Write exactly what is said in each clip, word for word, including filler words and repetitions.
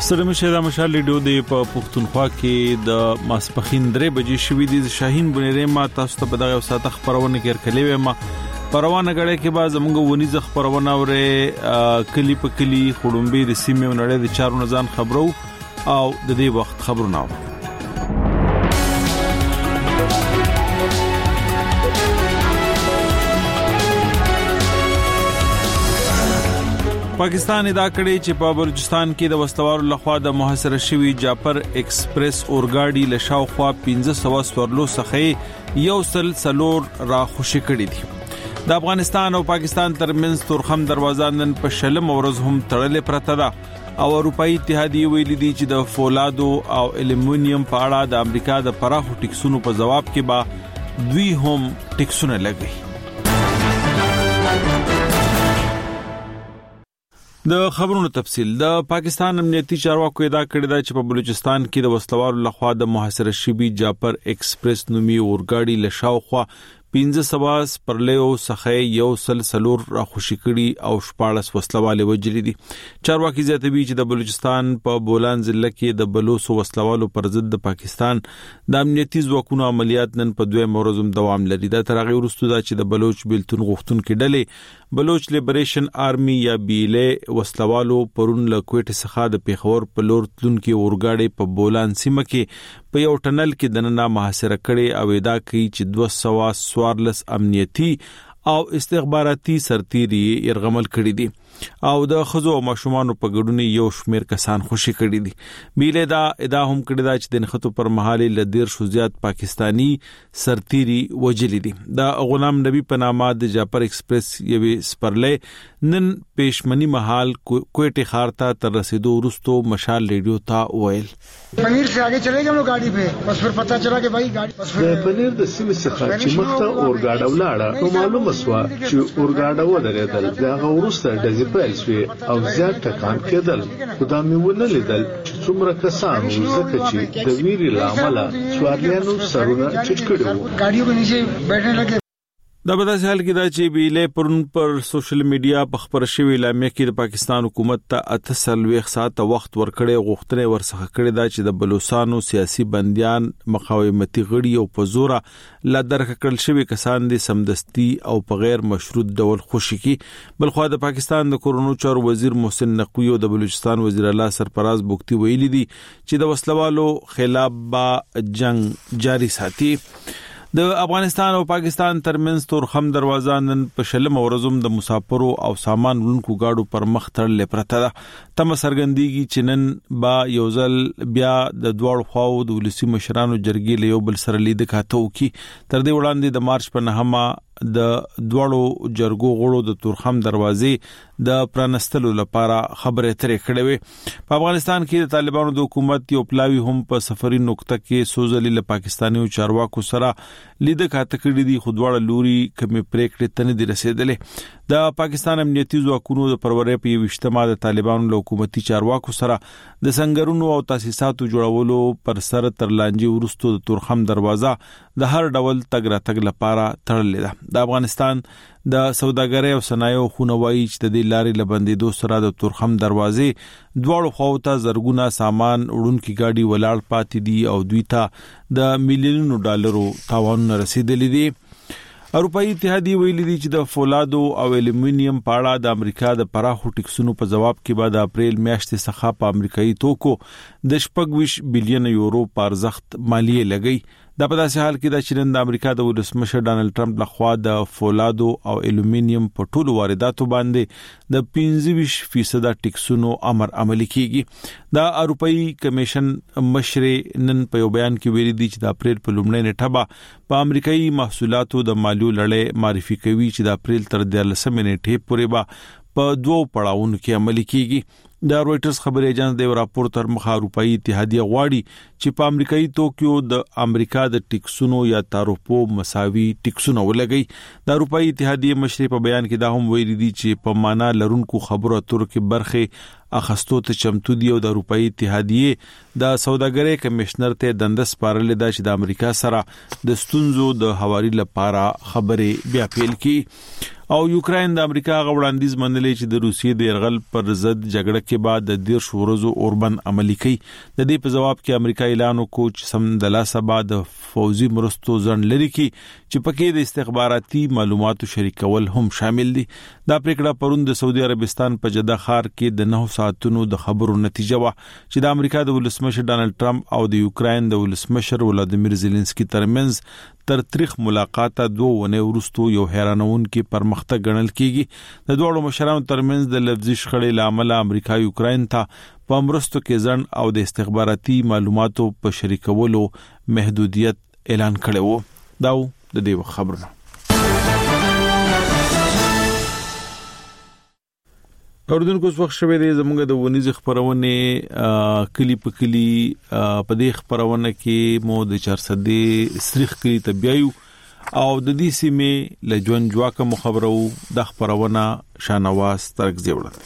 سلام شه مشال لیډو د په پښتونخوا کې د ماسپخین درې بجې شوې دي شاهین بنيره ما تاسو ته په دغه ساعت خبرونه کې کړلې ما پروانه غړې کې باز موږ ونی ز خبرونه اورې کلی په کلی خړومبي د سیمې نړۍ د چارو نزان خبرو او د دې وخت خبرونه پاکستان ادا کړی چې په بلوچستان کې د وسلوارو لخوا د محاصره شوی جعفر ایکسپریس اورګاډي لشاوخوا پنځه سوه سورلو څخه یو سل سلور را خوشی کړی دي د افغانستان او پاکستان ترمنځ تورخم دروازه نن په شلم ورځ هم تړلې پرته ده او اروپאי اتحادیه ویلي دي چې د فولادو او الومینیم په اړه د امریکا د پراخو ټیکسونو په جواب کې به دوی هم ټیکسونه لګوي. د خبرونو تفصیل د پاکستان امنیتي چارواکو ادا کړی دا چې په بلوچستان کې د وسلوارو لخوا د محاصره شوی جعفر ایکسپریس نومي اورګاډي لشاوخوا پنځه سواس پرلیو څخه یو سل سلور را خوشی کړي او شپاړس وسلواله وجلی دي. چارواکي زیاتوي چې د بلوچستان په بولان ضلع کې د بلوسو وسلوالو پر ضد د پاکستان د امنیتي ځواکونو عملیات نن په دوه مورزم دوام لري. دا تر هغه وروسته دا چې د بلوچ بیلتون غوښتونکو ډلې بلوچ لیبریشن آرمي یا بیله وسلوالو پرون له کوټه څخه د پیښور په لور تلونکو اورګاډي په بولان سیمه کې په یو ټنل کې دننه محاصره کړي او ادا کوي چې دوه سوه سوارلس امنیتي او استخباراتي سرتيري يرغمل کړي دي او د خزو او ماشومان په ګډون یو شمیر کسان خوشي کړي دي. بیله دا ادا هم کړي دا چې د نخټو پر مهاله لدیر شو زیات پاکستانی سرتيري وجلي دي. دا غلام نبی په نامه د جعفر ایکسپریس یوې سپرلې نن پېشمنی محل کوټه خارتا تر رسیدو ورستو مشال ریډیو تا ویل پنیر سے آگے چلے گئے ہم لوگ گاڑی پہ بس پھر پتہ چلا کہ بھائی گاڑی بس پنیر د سیمې څخه چې مخته اورګاډه ولاړه نو معلومه شو چې اورګاډه ودرېدل دا ورسته د پیل شوی او زیات ټکان کېدل خدا مې ونه لیدل چې څومره کسان وزکه چې د ویری لامل سوالیانو سرونه چټ کړو گاڑیوں کے نیچے بیٹھنے لگے. دا په داسې حال کې دا چې بیله پرون پر سوشل میډیا په خبر شوی اعلامیه کې د پاکستان حکومت ته اتصالويخ ساعت وخت ورکړې غوښتنه ورڅخه کړې دا چې د بلوچستانو سیاسي بنديان مقاومتي غړي او په زوره لا درکړل شوی کسان دي سمدستي او په غیر مشروط ډول خوشي کی. بلخو د پاکستان د کورونو چارو وزیر محسن نقوی او د بلوچستان وزیر اعلی سرفراز بوختي ویلي دي چې د وسلوالو خلاف با جنگ جاری ساتي. د افغانستان او پاکستان ترمنځ تورخم دروازه نن په شلم ورځم د مسافرو او سامان وړونکو گاډو پر مخ تړلې پرته ده. تم سرګندېږي چې نن با یوزل بیا د دوړ خواو د ولسی مشرانو جرګې له یو بل سره لید کاته وکي. تر دې وړاندې د مارچ په نهمه د دوړو جرګو غړو د تورخم دروازې د پرانستلو لپاره خبرې ترې کړې وې. په افغانستان کې د طالبانو د حکومت یو پلاوی هم په سفري نقطه کې سوزلي له پاکستاني چارواکو سره لید کاته کړې دي خو دواړه لوري کمې پریکړې تنه دي رسیدلې. د پاکستان امنیتي ځواکونو د پرورې په یو اجتماع د طالبانو له حکومتي چارواکو سره د سنگرونو او تاسیساتو جوړولو پر سر تر لانجې ورستو د تورخم دروازه د هر ډول تګ را تګ لپاره تړلې ده. د افغانستان د سوداګرۍ او صنایعو خونوایي چې د دې لارې لبندېدو سره د تورخم دروازې دواړو خواو ته زرګونه سامان وړونکي گاډي ولاړ پاتې دي او دوی ته د میلیونونو ډالرو تاوانونه رسیدلي دي. اروپאי اتحادیه ویلي دي چې د فولادو او الومینیم په اړه د امریکا د پراخو ټیکسونو په جواب کې بعد اپریل میاشتې څخه په امریکایي توکو د شپږ ویشت بلین یورو په ارزښت مالیه لګي. دا په داسې حال کې دا چې د امریکا د ولسمشر ډانلډ ټرمپ لخوا د فولادو او الومینیم په ټولو وارداتو باندې د پنځه ویشت فیصد ټیکسونو امر عملي کیږي. دا اروپאי کمیشن مشر نن په یو بیان کې ویلي دي چې د اپریل په لومړۍ نیټه په امریکایي محصولاتو د مالیو لړۍ معرفي کوي چې د اپریل تر دیارلسمې نیټې پورې به په دوه پړاوونو کې عملي کیږي. د رويټرز خبري ایجنس د راپور تر مخه اروپאי اتحادیه غواړي چې په امریکایي توکیو د امریکا د ټیکسونو یا تعرفو مساوي ټیکسونه ولګي. د اروپאי اتحادیه مشر په بیان کې دا هم ویلي دي چې په معنا لرونکو خبرو اترو کې برخه اخستو ته چمتو دی او د اروپאי اتحادیه د سوداګرۍ کمشنر ته دندس پارل د چې د امریکا سره د ستونزو د حواري لپاره خبرې بیا پیل کی او یوکرين د امریکا غوړاندیز منلې چې د روسیې د يرغل پر ضد جګړه کې بعد د ډیر شورزو اوربند عملی کوي د دې په جواب کې امریکا اعلان وکړ چې سم د لاسه بعد فوزي مرستو ځن لري کی چې پکې د استخباراتي معلوماتو شریکول هم شامل دي دا پریکړه پروند د سعودي عربستان په جده ښار کې د نه ساعتونو د خبرو نتیجه وا چې د امریکا د ولسمشر ډانلډ ټرمپ او د یوکرين د ولسمشر ولادیمیر زيلنسکي ترمنځ تر تاریخ ملاقات دوه ونه ورستو یو حیرانون کې پرمختګ غنل کیږي د دوه مشرانو ترمنځ د لفظي شخړې لامل امریکا یوکرين ته په مرستو کې ځن او د استخباراتي معلوماتو په شریکولو محدودیت اعلان کړی وو دا د دې خبرونه اوردونکو څو وخت شوه د زمونږ د ونیز خبرونه کلی په کلی په دې خبرونه کې مو د چار صد سریخ کلی تبيایو او د دې سیمه لجون جواکه مخبرو د خبرونه شانواز ترک زیوړل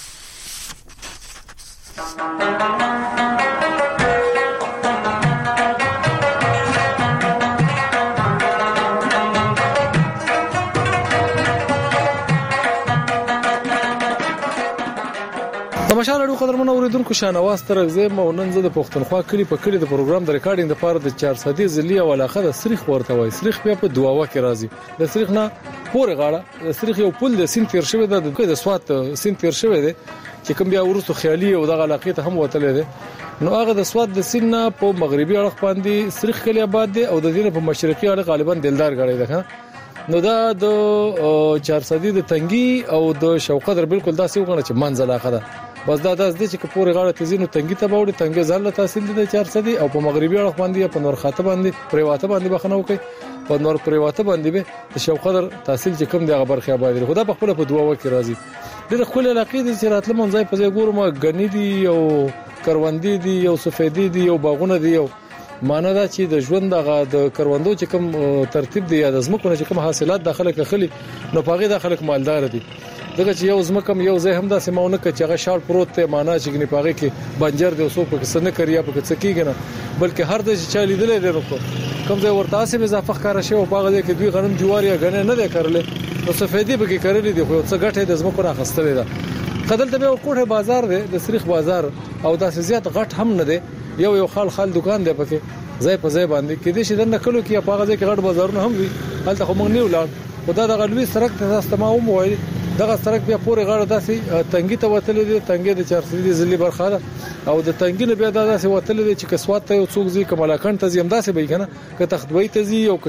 تماشا لرو قدرمنو اوریدونکو شانواز ترغزه مو نن زه د پښتونخوا کلی په کلی د پروګرام د ریکارډینګ لپاره د چار صدې ځلی او علاقه د سریخ ورته وای سریخ بیا په دواوا کې راځي د سریخ نه پورې غاړه د سریخ یو پل د سین تیر شوی د د سوات سین تیر شوی دی چې کوم بیا ورسو خیالي او د علاقې ته هم وتل دي نو هغه د سوات د سین نه په مغربي اړخ باندې سریخ کلی آباد دی او د دې په مشرقي اړخ غالبا دلدار غړي ده نو دا د چار صدې د تنګي او د شوقدر بالکل داسې وګڼه چې منځ علاقه ده بس دا داس دي چې پورې غاړه تزینو تنګي ته باوړي تنګي ځل له تحصیل دي چار صدې او په مغربي اړخ باندې په نور خاطه باندې پریواته باندې بخنه وکي په نور پریواته باندې به د شوقدر تحصیل چې کوم دی غبر خیا باندې خدا په خپل په دوا وکي راځي د خپل علاقې د سراتله منځای په ځای ګورم غنی دي او کروندې دي او سفیدي دي او باغونه دي او معنا دا چې د ژوند دغه د کروندو چې کوم ترتیب دی یا د زمکو چې کوم حاصلات داخله کخلي نو پاغي داخله مالدار دي دغه چې یو زمکم یو ځای هم دا سیمونه کې چې هغه شال پروت ته معنا چې غني پاغي کې بنجر دی اوسو په څه نه کړیا په څه کېږي نه بلکې هر د چې لیدل دي نو کوم ځای ورته اسې اضافه ښکارا شی او پاغه کې دوی غنم جواریا غنه نه دی کړل نو سفیدی به کې کړل دي خو څه غټه د زمکو راخستلې ده خدل ته یو کوټه بازار دی د سریخ بازار او داسې زیات غټ هم نه دی یو یو خال خال دکان دی پکې ځای په ځای باندې کې دي چې د نکلو کې په هغه ځای کې غټ بازارونه هم وي هلته خو موږ نه ولاړ خدا د غلوي سرک ته استماو مو وایي دغه سرک بیا پورې غاړه داسې تنګي ته وتل دي تنګي د چار صدې ځلې برخه ده او د تنګي نه بیا داسې وتل دي چې کسوات ته یو څوک زی کملاکان ته زم داسې به کنه که تختوي ته زی او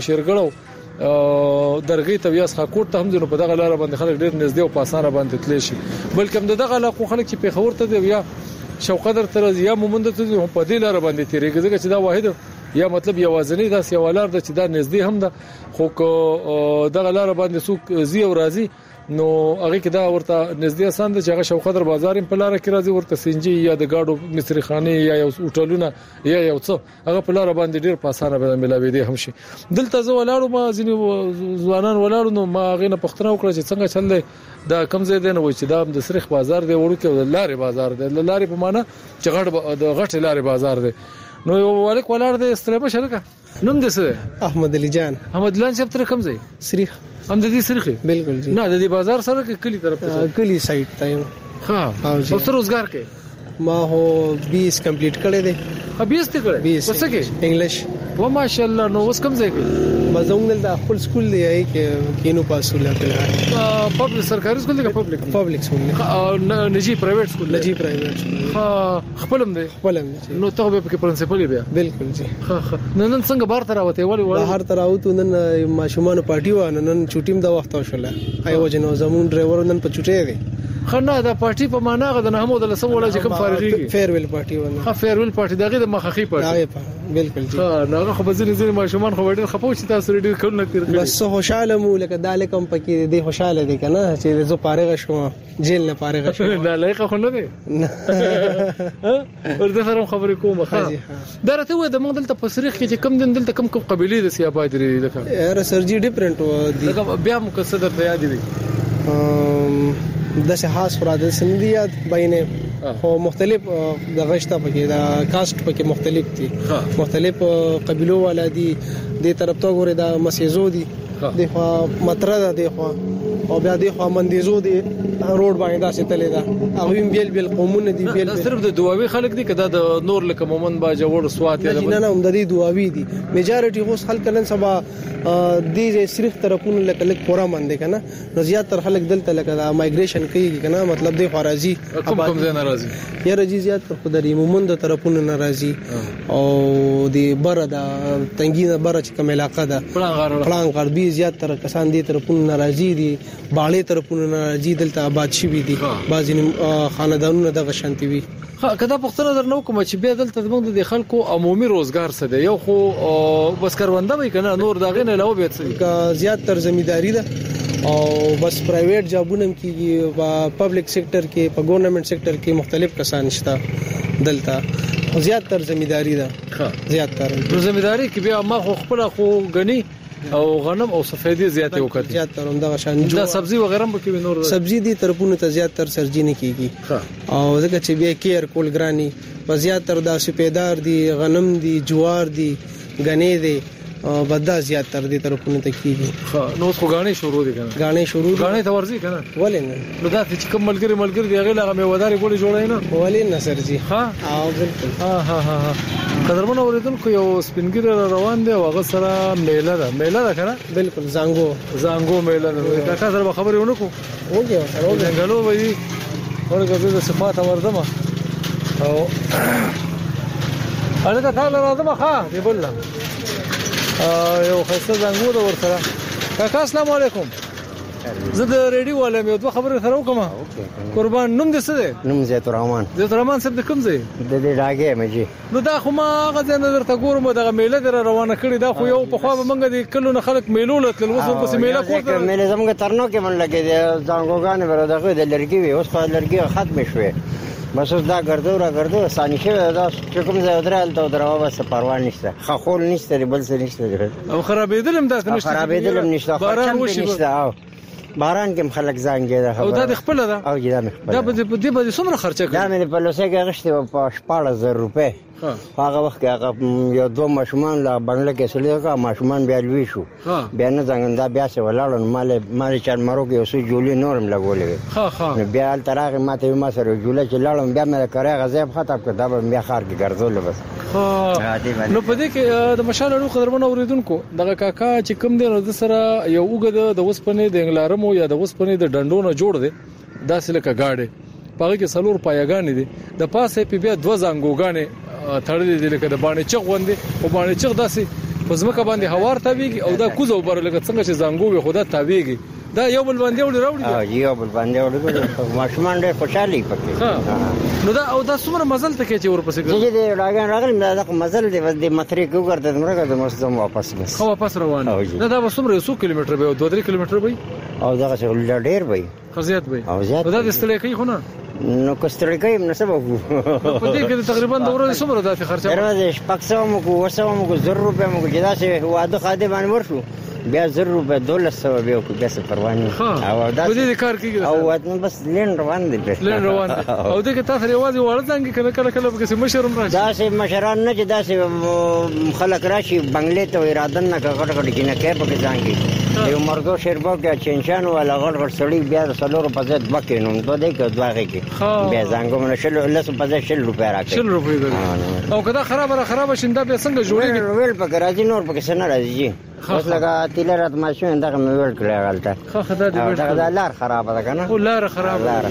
کشرګړو درغې ته بیا ښاکوټ ته هم ځنو په دغه لار باندې خلک ډېر نږدې او پاساره باندې تللی شي بلکې دغه علاقو خلک چې په خبر ته دی یا شوقدر تر یا مومند ته هم په دې لار باندې تیریږي چې دا واحد یا مطلب یوازنی دا سیوالار د چې دا نږدې هم ده خو کو دغه لار باندې څوک زی او راضي نو هغه کې دا ورته نږدې آسان ده چې هغه شوقدر بازار په لار کې راځي ورته سنجي یا د گاډو مصری خانه یا یو هوټلونه یا یو څه هغه په لار باندې ډیر په اسانه به ملاوي دي هم شي دلته زه ولاړو ما ځینې ځوانان ولاړو نو ما غینه پښتنه وکړه چې څنګه چل دی دا کم ځای دی نو چې دا د سریخ بازار دی ورو کې د لارې بازار دی د لارې په معنا چې غټ د غټ لارې بازار دی نو یو والک ولار د استرابه شرکه نوم دې څه احمد علي جان احمد لان صاحب تر کوم ځای سریخ هم د دې سریخ بالکل جی نه د دې بازار سره کې کلی طرف ته کلی سایت ته ها او تر روزګار کې ما هو بیس کمپلیټ کړی دی بیس ته کړی بیس څه کې انګلیش و ماشاءالله نو اوس کوم ځای کې مزونګل د خپل سکول دی کې کینو پاسول کړل پبلک سرکاري سکول دی که پبلک پبلک سکول نه نجی پرایویټ سکول نجی پرایویټ سکول ها خپلم دی خپلم نو ته به کې پرنسپل بیا بالکل جی ها ها نن څنګه بار تر راوته ولی ولی هر تر راوته نن ماشومان پارټي و نن چټیم د وخت وشله ایو جنو زمون ډرایور نن په چټي دی خنه دا پارټي په معنا غو د محمود الله سم ولا چې کوم فارغي فیرویل پارټي ونه ها فیرویل پارټي دغه د مخخي پارټي بالکل جی ها ناغه خو بزنه زین ماشومان خو ډیر خپو چې تاسو ډیر کول نه کړی بس خوشاله مو لکه داله کم پکې دی خوشاله دي کنه چې زه فارغ شوم جیل نه فارغ شوم نه لایق خو نه دی ورته سره خبرې کوم ها درته و د موږ دلته په سریخ کې چې کم دن دلته کم کوم قبيله د سیابای دی دغه یاره سرجی ډیفرنٹ و دي بیا مقصد ته یاد دي د سه خاص فراد سندیات بینه خو مختلف د غشته پکې د کاست پکې مختلف دي مختلف قبيلو والا دي د طرف ته ګوره د مسیزو دي د خو متره ده د خو او بیا د خو مندیزو دي روډ باندې دا ستلې ده هغه بیل بیل قومونه دي بیل صرف د دواوی خلک دي کدا د نور لکه مومن با جوړ سوات یا نه نه هم د دې دواوی دي میجارټي اوس خلک نن سبا د دې صرف طرفونه لکه لک پورا مند کنه نو زیات تر خلک دلته لکه دا مایګریشن کوي کنه مطلب د خارجي کوم کوم ځای ناراضي یا رجی زیات تر خدای مومن د طرفونه ناراضي او د بره د تنګینه بره چې کوم علاقه ده پلان غربي زیات تر کسان دي طرفونه ناراضي دي باړې طرفونه ناراضي دلته آباد شي دي بعضی خاندانونه د غشنتی وي کدا پښتنه درنو کوم چې بیا دلته موږ د خلکو عمومي روزګار څه دی یو خو بس کرونده وي کنه نور داغه نه علاوه به څه زیات تر زمینداری ده او بس پرایویټ جابونه کیږي په پبلک سېکټر کې په ګورنمنت سېکټر کې مختلف کسان شته دلته زیات تر زمینداری ده زیات تر زمینداری کې بیا ما خو خپل خو غني او غنم او سفیدی زیاتې وکړي زیات تر همدا شان دا سبزی وغیرہ به کې نور سبزی دي طرفونه ته زیات تر سرجی نه کیږي او ځکه چې بیا کیر کول ګرانی په زیات تر د سپیدار دي غنم دي جوار دي غنی دي او بدا زیات تر دې طرفونه ته کیږي نو خو غاڼې شروع دي کنه غاڼې شروع غاڼې ته ورځي کنه ولې نه نو دا چې کوم ملګری ملګری دی هغه لغه مې وداري ګولې جوړای نه ولې نه سرجی ها او بالکل ها ها ها قدرمن اوریدونکو یو سپینګر روان دی او هغه سره میله ده میله ده کنه بالکل زنګو زنګو میله ده دا کا سره خبرې ونکو وګورئ سره څنګه وي ورګه د صفات وردمه او انا ته راځم ښا دی بوله یو خاصه زنګو ده ورسره کاکا السلام علیکم زه د ریډیو والم یو دوه خبرې سره وکم قربان نوم دې څه دی نوم زیت الرحمن زیت الرحمن صاحب د کوم ځای د دې راګه مې نو دا خو ما غزه نظر ته ګورم دغه میله در روانه کړی دا خو یو په خوا به منګه د کلو نه خلک میلو لتل وسو پس میله کوته میله زموږ ترنو کې من لګي دي زنګوګان ور دغه د لړکی وي اوس خو لړکی ختم شوه بس اوس دا ګرځو را ګرځو ثاني شوه دا کوم ځای درال ته دروا بس پروا نشته خخول نشته بل څه نشته او خرابېدل هم دا نشته خرابېدل هم نشته باران وشي نشته باران کې خلک ځانګي ده او دا د خپل ده او دا مخ دا به دې به څومره خرچه کړي دا مې په لوسه کې غشته په شپږ زره روپے هغه وخت کې هغه یو دوه ماشومان لا بنگله کې سړي کا ماشومان بیا لوي شو بیا نه څنګه دا بیا څه ولاړ مال مال چار مرو کې اوسې جوړې نورم لګولې ها ها بیا ال تراغه ماته ما سره جوړه چې لاړم بیا مې کړه غزيب ختم کړ دا بیا خار کې ګرځول بس نو په دې کې د مشال ورو قدرمن اوریدونکو دغه کاکا چې کوم دی نو د سره یو وګد د وسپنې د انګلارمو یا د وسپنې د ډنډونو جوړ دی داسې لکه گاډي پاره کې سلور پایګانې دي د پاسه په بیا دوه زنګوګانې تړلې دي لکه د باندې چغ وندي او باندې چغ داسې پزمکه باندې هوار تاویږي او دا کوزه وبره لکه څنګه چې زنګو وي خدا تاویږي دا یو بل باندې وړي راوړي ها یو بل باندې وړي ماشومان ډېر خوشالي پکې نو دا او دا څومره مزل ته کې چې ورپسې ګرځي چې دې راغان راغلی دا مزل دې ود متري کو ګرځي دمرګه د مسلم واپس بس خو واپس روان دا دا څومره یو کیلومتر به دوه درې کیلومتر به او دا څه ډېر به خزيات به او زیات دا د ستړي کوي خو نه نو کستړی کوي نو سبا کو په دې کې تقریبا د ورځې څومره داتې خرچه درته شپږ سوه مو کو وسو مو کو زر روپے مو کو جدا سه واده خاده باندې ورشو بیا زر روپے دولس سو بیا کو بیا څه پروا نه او دا دې کار کیږي او وته بس لین روان دي لین روان او دې کې تاسو ریواز وړل څنګه کله کله کله به مشرم راځي دا سه مشران نه چې دا سه خلک راشي بنگلې ته اراده نه کړه کړه چې نه کې پکې ځانګي یو مرګو شربو کې چنشان ولا غړ غړ سړی بیا سلور په ځد بکې نو ته دې کې دواغه کې بیا ځانګو من شل لس په ځد شل روپیا راکې شل روپیا او کدا خراب را خراب شیندا به څنګه جوړیږي ویل پکې راځي نور پکې سن راځي اوس لگا تیلرات ماشین دغه مې ویل کړی غلطه خو خدای دې ویل دا لار خراب ده کنه او لار خراب لار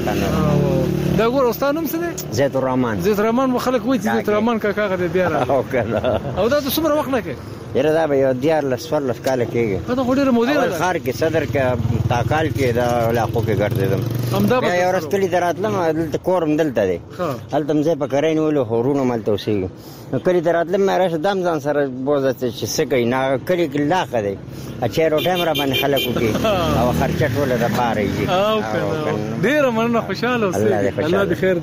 کنه دا ګور استادوم څه دی زیت الرحمن زیت الرحمن خلک وایي زیت الرحمن کاکا غته بیا را او کنه او دا څومره وخت نه کې یره دا به یو دیار لسفر لس کال کېږي دا خو ډېر مودې ده خار کې صدر کې تاکال کې دا علاقو کې ګرځیدم همدا به یو رسکلی دراتلم دلته کورم دلته دی هلته مزه په کرین ولو هورونو ملته وسی نو کلی دراتلم مې راشه دم ځان سره بوزه چې څه کوي نه کلی کې لاخه دی اچھا روټه مرا باندې خلکو کې او خرچه ټوله د بارې او ډېر مننه خوشاله اوسئ الله دې خیر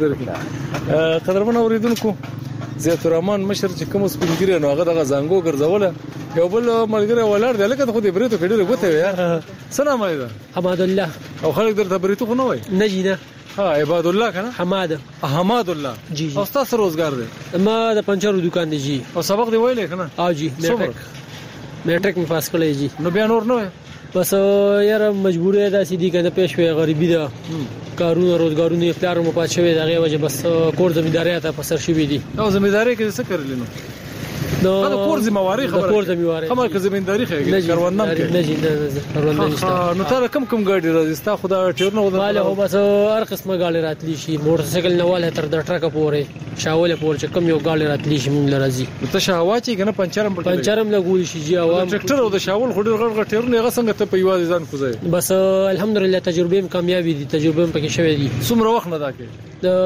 درکړي قدرمن اوریدونکو زیت الرحمن مشر چې کوم سپینګری نو هغه دغه زنګو ګرځوله یو بل ملګری ولر دی لکه خو دې بریتو کډیره غوته وي سلام علیکم حمد الله او خلک درته بریتو خو نه وای نه جینه ها عباد الله کنه حماد حماد الله جی او تاسو روزګار دی ما د پنچرو دکان دی جی او سبق دی ویلې کنه او جی میټرک میټرک می پاس کړی جی نو بیا نور نه بس یاره مجبوری ده سیدی کنه پیش وی غریبی ده کارونه روزګارونه پلار مو پات شوی دغه وجه بس کور زمینداری ته پسر شوی دي او زمینداری کې څه کړل نو دا کور زمینداری خبره کور زمینداری خبره کې زمینداری خېږي کاروانم کې نه جی نه کاروان نشته نو تر کم کم ګاډي راځي ستا خدا ټیرنو واله هو بس هر قسمه ګاډي راتلی شي موټر سایکل نه واله تر د ټرک پورې شاوله پورې کم یو ګاډي راتلی شي مونږ لرازي ته شاوا چې کنه پنچرم پنچرم لګول شي جی عوام ټریکټر او د شاول خډر غړ غړ ټیرنو هغه څنګه ته په یوازې ځان کوزای بس الحمدلله تجربه هم کامیابی دي تجربه هم پکې شوې دي څومره وخت نه دا کې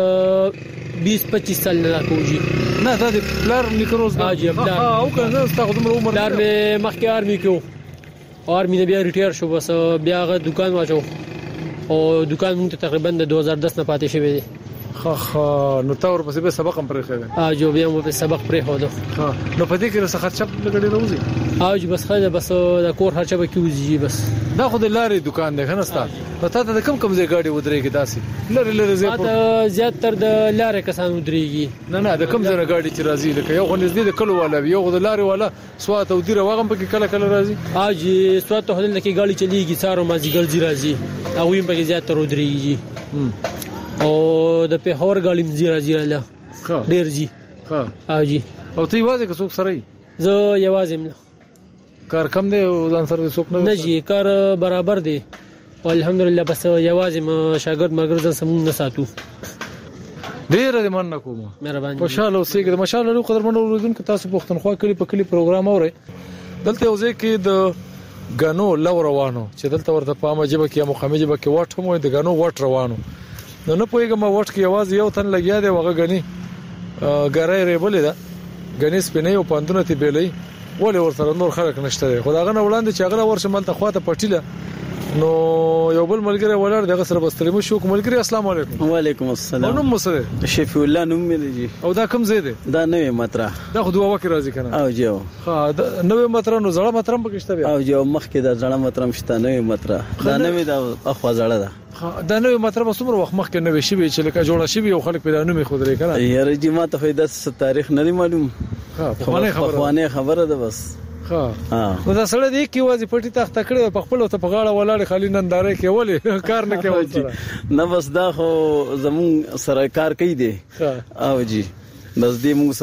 د بیس پچیس سال نه کوجی نه دا د پلار نیکروز ها جی ها او کنه ستا خدمت عمر پلار مې مخکې آرمي کې آرمي نه بیا ریټایر شو بس بیا غو دکان واچو او دکان مونږ تقریبا د دوه هزار دس نه پاتې شوی دی خا خا نو تا ور پسې به سبق هم پرې خېږي ها جو بیا مو په سبق پرې هو دو ها نو په دې کې رسخه چپ لګړې روزي ها جو بس خاله بس د کور خرچه به کیږي بس دا خو د لارې دکان دی کنه ستا پتا ته کم کم ځای ګاډي ودرېږي داسي لری لری ځای په زیات تر د لارې کسان ودرېږي نه نه د کم ځای ګاډي چې راځي لکه یو غنځ دي د کلو والا یو د لارې والا سوات او دیره واغم پکې کله کله راځي ها جی سوات ته هلته کې ګاډي چلیږي سارو مازی ګرځي راځي او ویم پکې زیات تر ودرېږي او د په هور ګاډي مزي راځي راله ډیر جی ها ها جی او ته یوازې که څوک سره زه یوازې مله کار کم دی او ځان سره څوک نه نه جی کار برابر دی الحمدلله بس یوازې ما شاګرد مګر ځان سمون نه ساتو ډیر دې من کوم مهرباني خوشاله اوسئ ماشاءالله لو قدر منو اوریدونکو تاسو پښتونخوا کلی په کلی پروګرام اورئ دلته یو ځای کې د غانو لو روانو چې دلته ورته په امجبه کې مخامه جبه کې واټ هم د غانو واټ روانو نو نه پوهیږم واټ کې आवाज یو تن لګیا دی وغه غني ګرای ریبلې ده غني سپینې او پاندونه تی بیلې ولې ورسره نور خلک نشته خدای غنه وړاندې چې هغه ورشه ملته خواته پټیله نو یو بل ملګری ولر دغه سره بستلمو شو ملګری السلام علیکم وعلیکم السلام نو مسره شفیع الله نوم مې دی او دا کوم ځای دی دا نوې مطرح دا خو دوه وکه راځي کنه او جو ها دا نوې مطرح نو زړه مطرح پکشته بیا او جو مخکې دا زړه مطرح شته نوې مطرح دا نوې دا اخوا زړه ده دا نوې مطرح څومره وخت مخکې نوې شي چې لکه جوړه شي یو خلک پیدا نومې خو درې کنه یاره جی ما ته فائدہ تاریخ نه معلوم ها خو خبره خبره ده بس ها نو دا سره دی کې وازي پټي تخت کړي په خپل ته په غاړه ولاړ خالي ننداره کې ولې کار نه کوي نه بس دا خو زمون سره کار کوي دی او جی بس دې موږ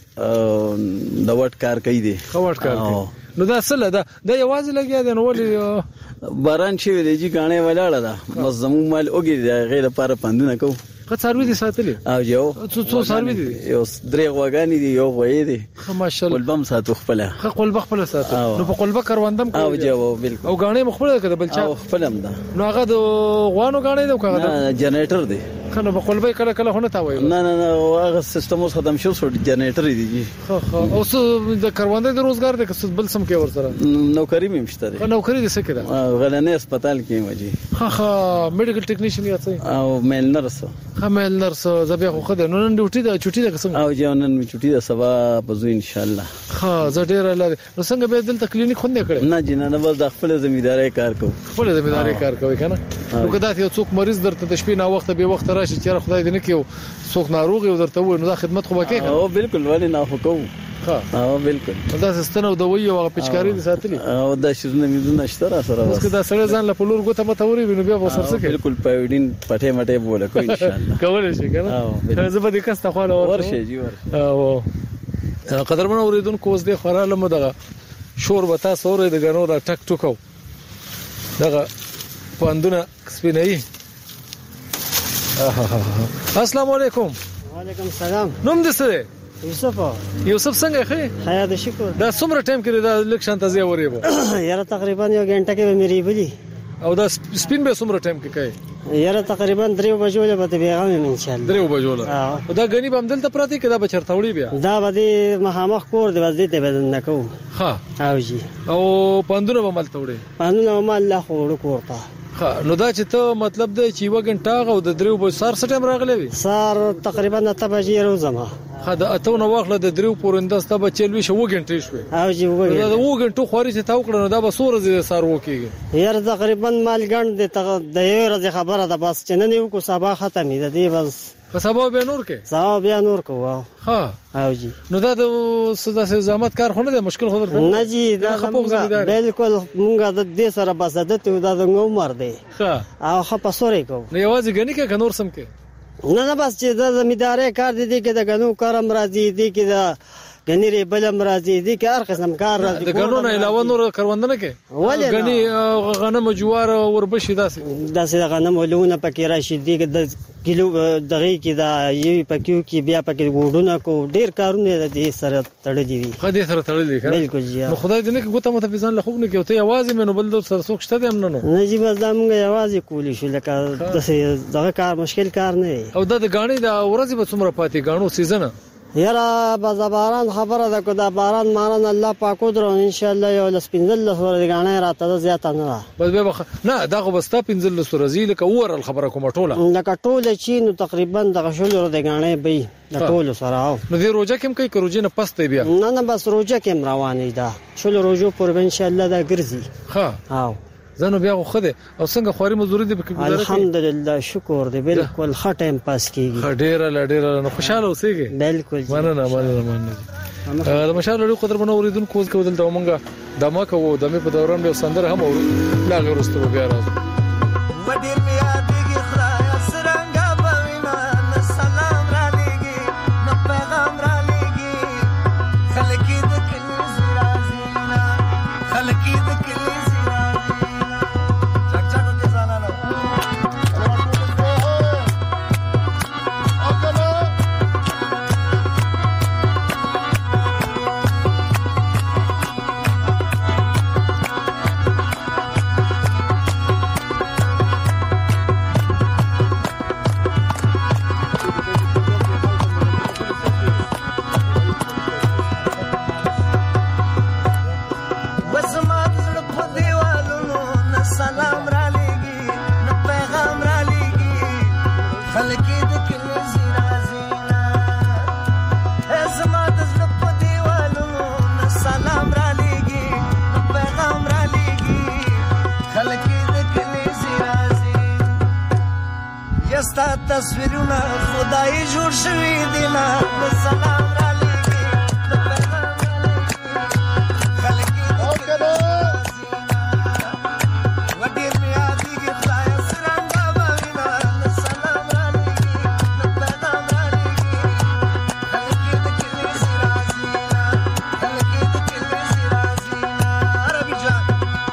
سره د وټ کار کوي دی وټ کار کوي نو دا سره دا د یوازې لګیا دی نو ولې باران شي دی جی غاڼه ولاړه ده بس زمون مال اوګي دی غیر لپاره پاندونه کوو که څاروي دي ساتلې او یو څو څو څاروي دي یو درې غواګانی دي یو غوي دي ماشاءالله قلبم ساتو خپل خپل خپل ساتو نو په قلبه کاروندم او جو بالکل او غاڼه مخبل کده بل چا او خپلم ده نو هغه د غوانو غاڼه ده کغه جنریټر دی کنه په قلبه کله کله هونه تا وایي نه نه نه هغه سیستم اوس ختم شو سو جنریټر دی جی خو خو اوس د کاروانده د روزګار د کس بل سم کې ور سره نوکری مې مشته دی نوکری دې څه کړه غلنه هسپتال کې مجي ها ها میډیکل ټیکنیشن یا څه او میل نرس ها میل نرس زبې خو خدای نن ډیوټي ده چټي ده څنګه او جنن می چټي ده سبا بزو ان شاء الله ها زه ډیر لاره نو څنګه به دلته کلینیک خوندې کړې نه جنا نه بس د خپل ځمېداري کار کوم خپل ځمېداري کار کوي کنه نو کدا ته څوک مریض درته د شپې نه وخت به وخت راشي چې خدای دې نه کیو څوک ناروغ یو درته وای نو دا خدمت خو وکړي او بالکل ولی نه خو کوم ها او بالکل دا سستنه او دوی او پچکاری دي ساتلی او دا شزنه مزونه شتره سره بس کدا سره ځان له پلور ګوته متوري ویني بیا وسر څه بالکل پایډین پټه مټه بوله کوي ان شاء الله کول شي کنه زه به دې کسته خو ورشه جی ورشه او قدرمن اوریدونکو اوس دې خوراله مو دغه شور وتا سورې د غنو دا ټک ټکو دغه پاندونه سپینای السلام علیکم وعلیکم السلام نوم دې څه یوسف یوسف څنګه ښه حیا د شکر دا څومره ټایم کې دا الیکشن ته ځي وریبو یاره تقریبا یو غنټه کې مې بلی او دا سپین به څومره ټایم کې کوي یاره تقریبا درې بجو له به پیغام ان شاء الله درې بجو له او دا غنی به دلته پراتی کې دا بچرته وړي بیا دا به مخامخ کور دی وځي ته بدن نکو ها او جی او پاندونه به ملته وړي پاندونه ما الله خو ورته نو دا چې ته مطلب دی چې یو غنټه او د دریو به سار څه ټایم راغلی وي سار تقریبا نه ته بجې روزما خا د اته نو واخله د دریو پورنده ستا بچل وی شو غنټې شو او جی وګورئ دا و غنټو خوري چې تا وکړه دا به سور زی سار وکیږي یار تقریبا مال ګڼ د د یو ورځې خبره ده بس چې نن یو کو سبا ختمې ده دی بس په سبا به نور کې سبا بیا نور کو ها او جی نو دا د سودا سه زحمت کار خو نه ده مشکل خو درته نه جی دا بالکل مونږه د دې سره بس عادت دا د عمر دی ها او خپ سورې کو نه یوازې غنی کې کنور سم کې نه نه بس چې د زمیداري کار دي کې د غنو کارم راځي دي کې دا غنی ری بلم راځي دي کې هر قسم کار راځي د غنو نه علاوه نور کاروندنه کې غنی غنم جوار وربشي داسې داسې غنم ولونه پکې راشي دي کې د کیلو دغه کې دا یوي پکې کې بیا پکې ګوډونه کو ډیر کارونه دي سره تړلې دي خو دې سره تړلې ښه بالکل جی نو خدای دې نه کې ګوته مت فزان له خوب نه کې ته आवाज مې نو بل د سره څوک شته دې امنه نو نه جی بس دا موږ आवाज کولی شو لکه دغه کار مشکل کار نه او دا د غاڼې د ورځې به څومره پاتې غاڼو سیزن یاره بازاران خبره ده کو دا باران ماران الله پاکو درو ان شاء الله یو لسپینځل سره غاڼه راته زیات نه بس به بخ... نه دا خو بستا پینځل سره زیل ک اور الخبره کوم ټوله لکه ټوله چی نو تقریبا د غشول د غاڼه به د ټوله سره او نو دې روزه کوم کوي کروجه نه پسته بیا نه نه بس روزه کوم روانه ده شول روزو پر ان شاء الله دا ګرځي ها او زنه بیا خو ده او څنګه خوري مزوري دې پکې گزاره الحمدلله شکر دې بالکل ښه ټایم پاس کیږي ډیر ډیر نو خوشاله اوسېږي بالکل مننه مننه مننه دا مشال لري قدر بنو اوریدون کوز کول د مونږه د ماکه و د مې په دوران به سندر هم اور لا غیر واستو بیا راځو وډیر مې یادېږي خدای سرنګا بوینا نه سلام را لېږي نه پیغام را لېږي خلک دې کلی زرازینا خلک دې کلی تصویرونه خدای جوړ شوی دی نه سلام را لېږي د پیغام را لېږي خلک دې وډیر مې یادېږي خدای سرنګا بوینا سلام را لېږي د پیغام را لېږي خلک دې کلی زرازینا خلک دې کلی زرازینا عربي جان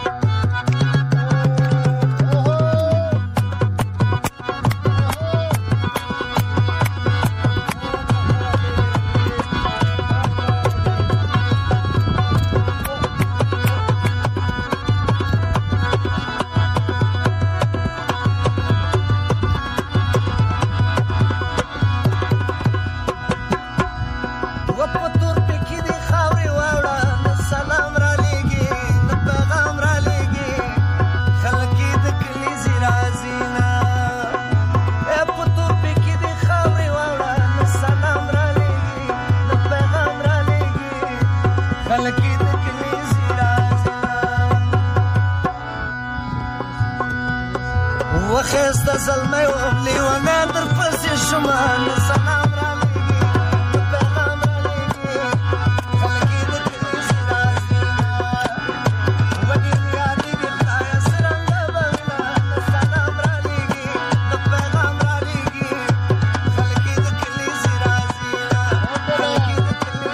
وخست زلمه و لیوانه در پس شما سلام را لېږي پیغام را لېږي خلک دې کلی زرازینا وډیر مې یادېږي خدای سرنګا بوینا سلام را لېږي د پیغام را لېږي خلک دې کلی زرازینا خلک دې کلی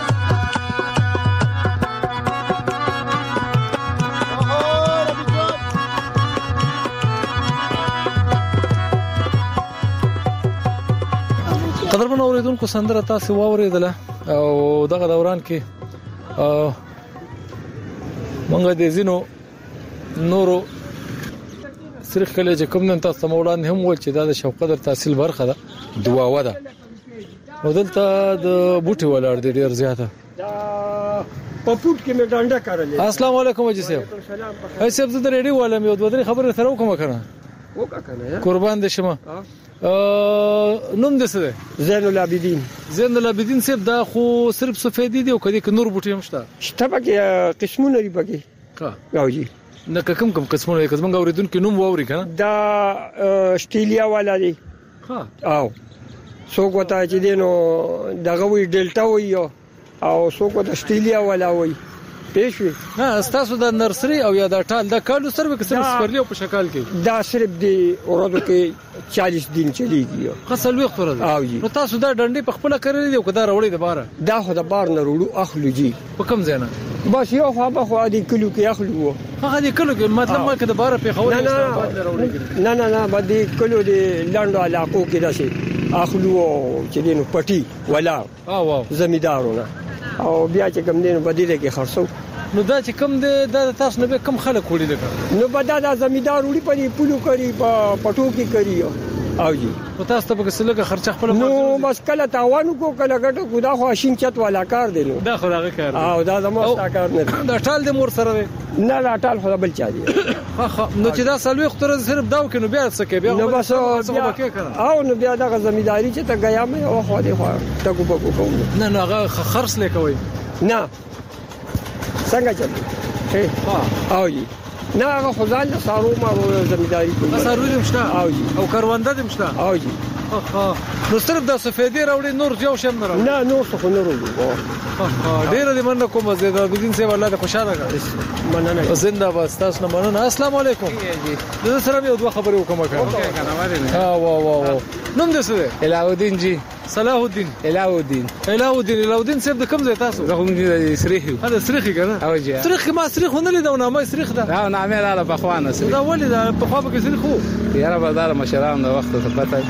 قدر بنو اوریدونکو سندره تاسو واوریدله او دغه دوران کې مونږ د زینو نورو سرخ کله چې کوم نن تاسو مولانا هم ول چې دا د شوق قدر تحصیل برخه ده دعاوه ده ودلته د بوټي ولر د ډیر زیاته په پټ کې مې ډانډه کارلې. السلام علیکم اجي صاحب. هي صاحب زه د ریډیو ولم یو دوه درې خبره سره وکم کنه. وکا کنه قربان دې شمه. نوم دې څه دی؟ زین العابدین. زین العابدین صاحب دا خو صرف سفیدی دی او کدی ک نور بوټي هم شته؟ شته پکې قسمونه لري پکې. ها او جی نه کوم کوم قسمونه لري؟ څنګه اوریدونکو نوم ووري کنه؟ دا استرالیا والا دی. ها او څوک وتا چې دینو دغه وی ډیلټا وی او څوک وتا استرالیا والا وی پېښوي. نه تاسو د نرسري او یا د ټال د کالو سره کې سره سپرلی او په شکل کې دا صرف دی ورځو کې چالیس دن چلیږي. خاصل وخت ورځ. او جی نو تاسو دا ډنډې په خپل کړی دی او کدا راوړی د بار؟ دا خو د بار نه وروړو اخلو جی. په کوم ځای نه؟ بس یو خو به خو دې کلو کې اخلو. هغه دې کلو کې مطلب ما کې د بار په خور نه نه نه باندې کلو دې لاندو علاقو کې داسي اخلو چې دینو پټي ولا او واو زمیدارونه او بیا چې کوم دینو بدیله کې خرڅو. نو دا چې کوم د د تاسو نه به کم خلک وړي لګا؟ نو بدا د زمیدار وړي په پولو کوي په پټو کې کوي. او جی او تاسو ته به څه خرچه خپل نو بس کله تاوانو کو کله ګټو کو دا خو شین چت والا کار دی. نو دا خو هغه کار او دا زموږ ستا کار نه دا ټال د مور سره دی. نه دا ټال خو بل چا دی. ها ها نو چې دا سلوي خطر صرف داو کې نو بیا څه کې بیا نو بس او نو بیا دا زمیداری چې ته غیا مې او خو دې خو ټکو پکو کوم. نه نو هغه خرڅ لیکوي نه څنګه چل ها او جی نه هغه خدای له سارو ما زمیداری کوي. سارو دې مشته او جی او کاروانده دې مشته. او جی ها نو صرف د سفیدی راوړي نور یو شم نه راوړي؟ نه نور څه نه راوړي. ها ډیر دې مننه کوم زیاده بدین سه والله خوشاله کړ. مننه زنده باد تاسو نه مننه. السلام علیکم. زه سره یو دوه خبرې وکم کنه. ها وا وا وا نوم دې څه دی؟ الهودین جی. صلاح الدین. الهودین. الهودین الهودین صاحب د کوم ځای تاسو؟ زه هم دې سریخي. هدا سریخي کنه؟ او جی سریخي ما سریخ نه لیدو نه ما سریخ ده. دا نامه را په خوانه سریخ. دا ولې دا په خوا کې سریخ وو؟ یاره بازار مشران د وخت ته پته.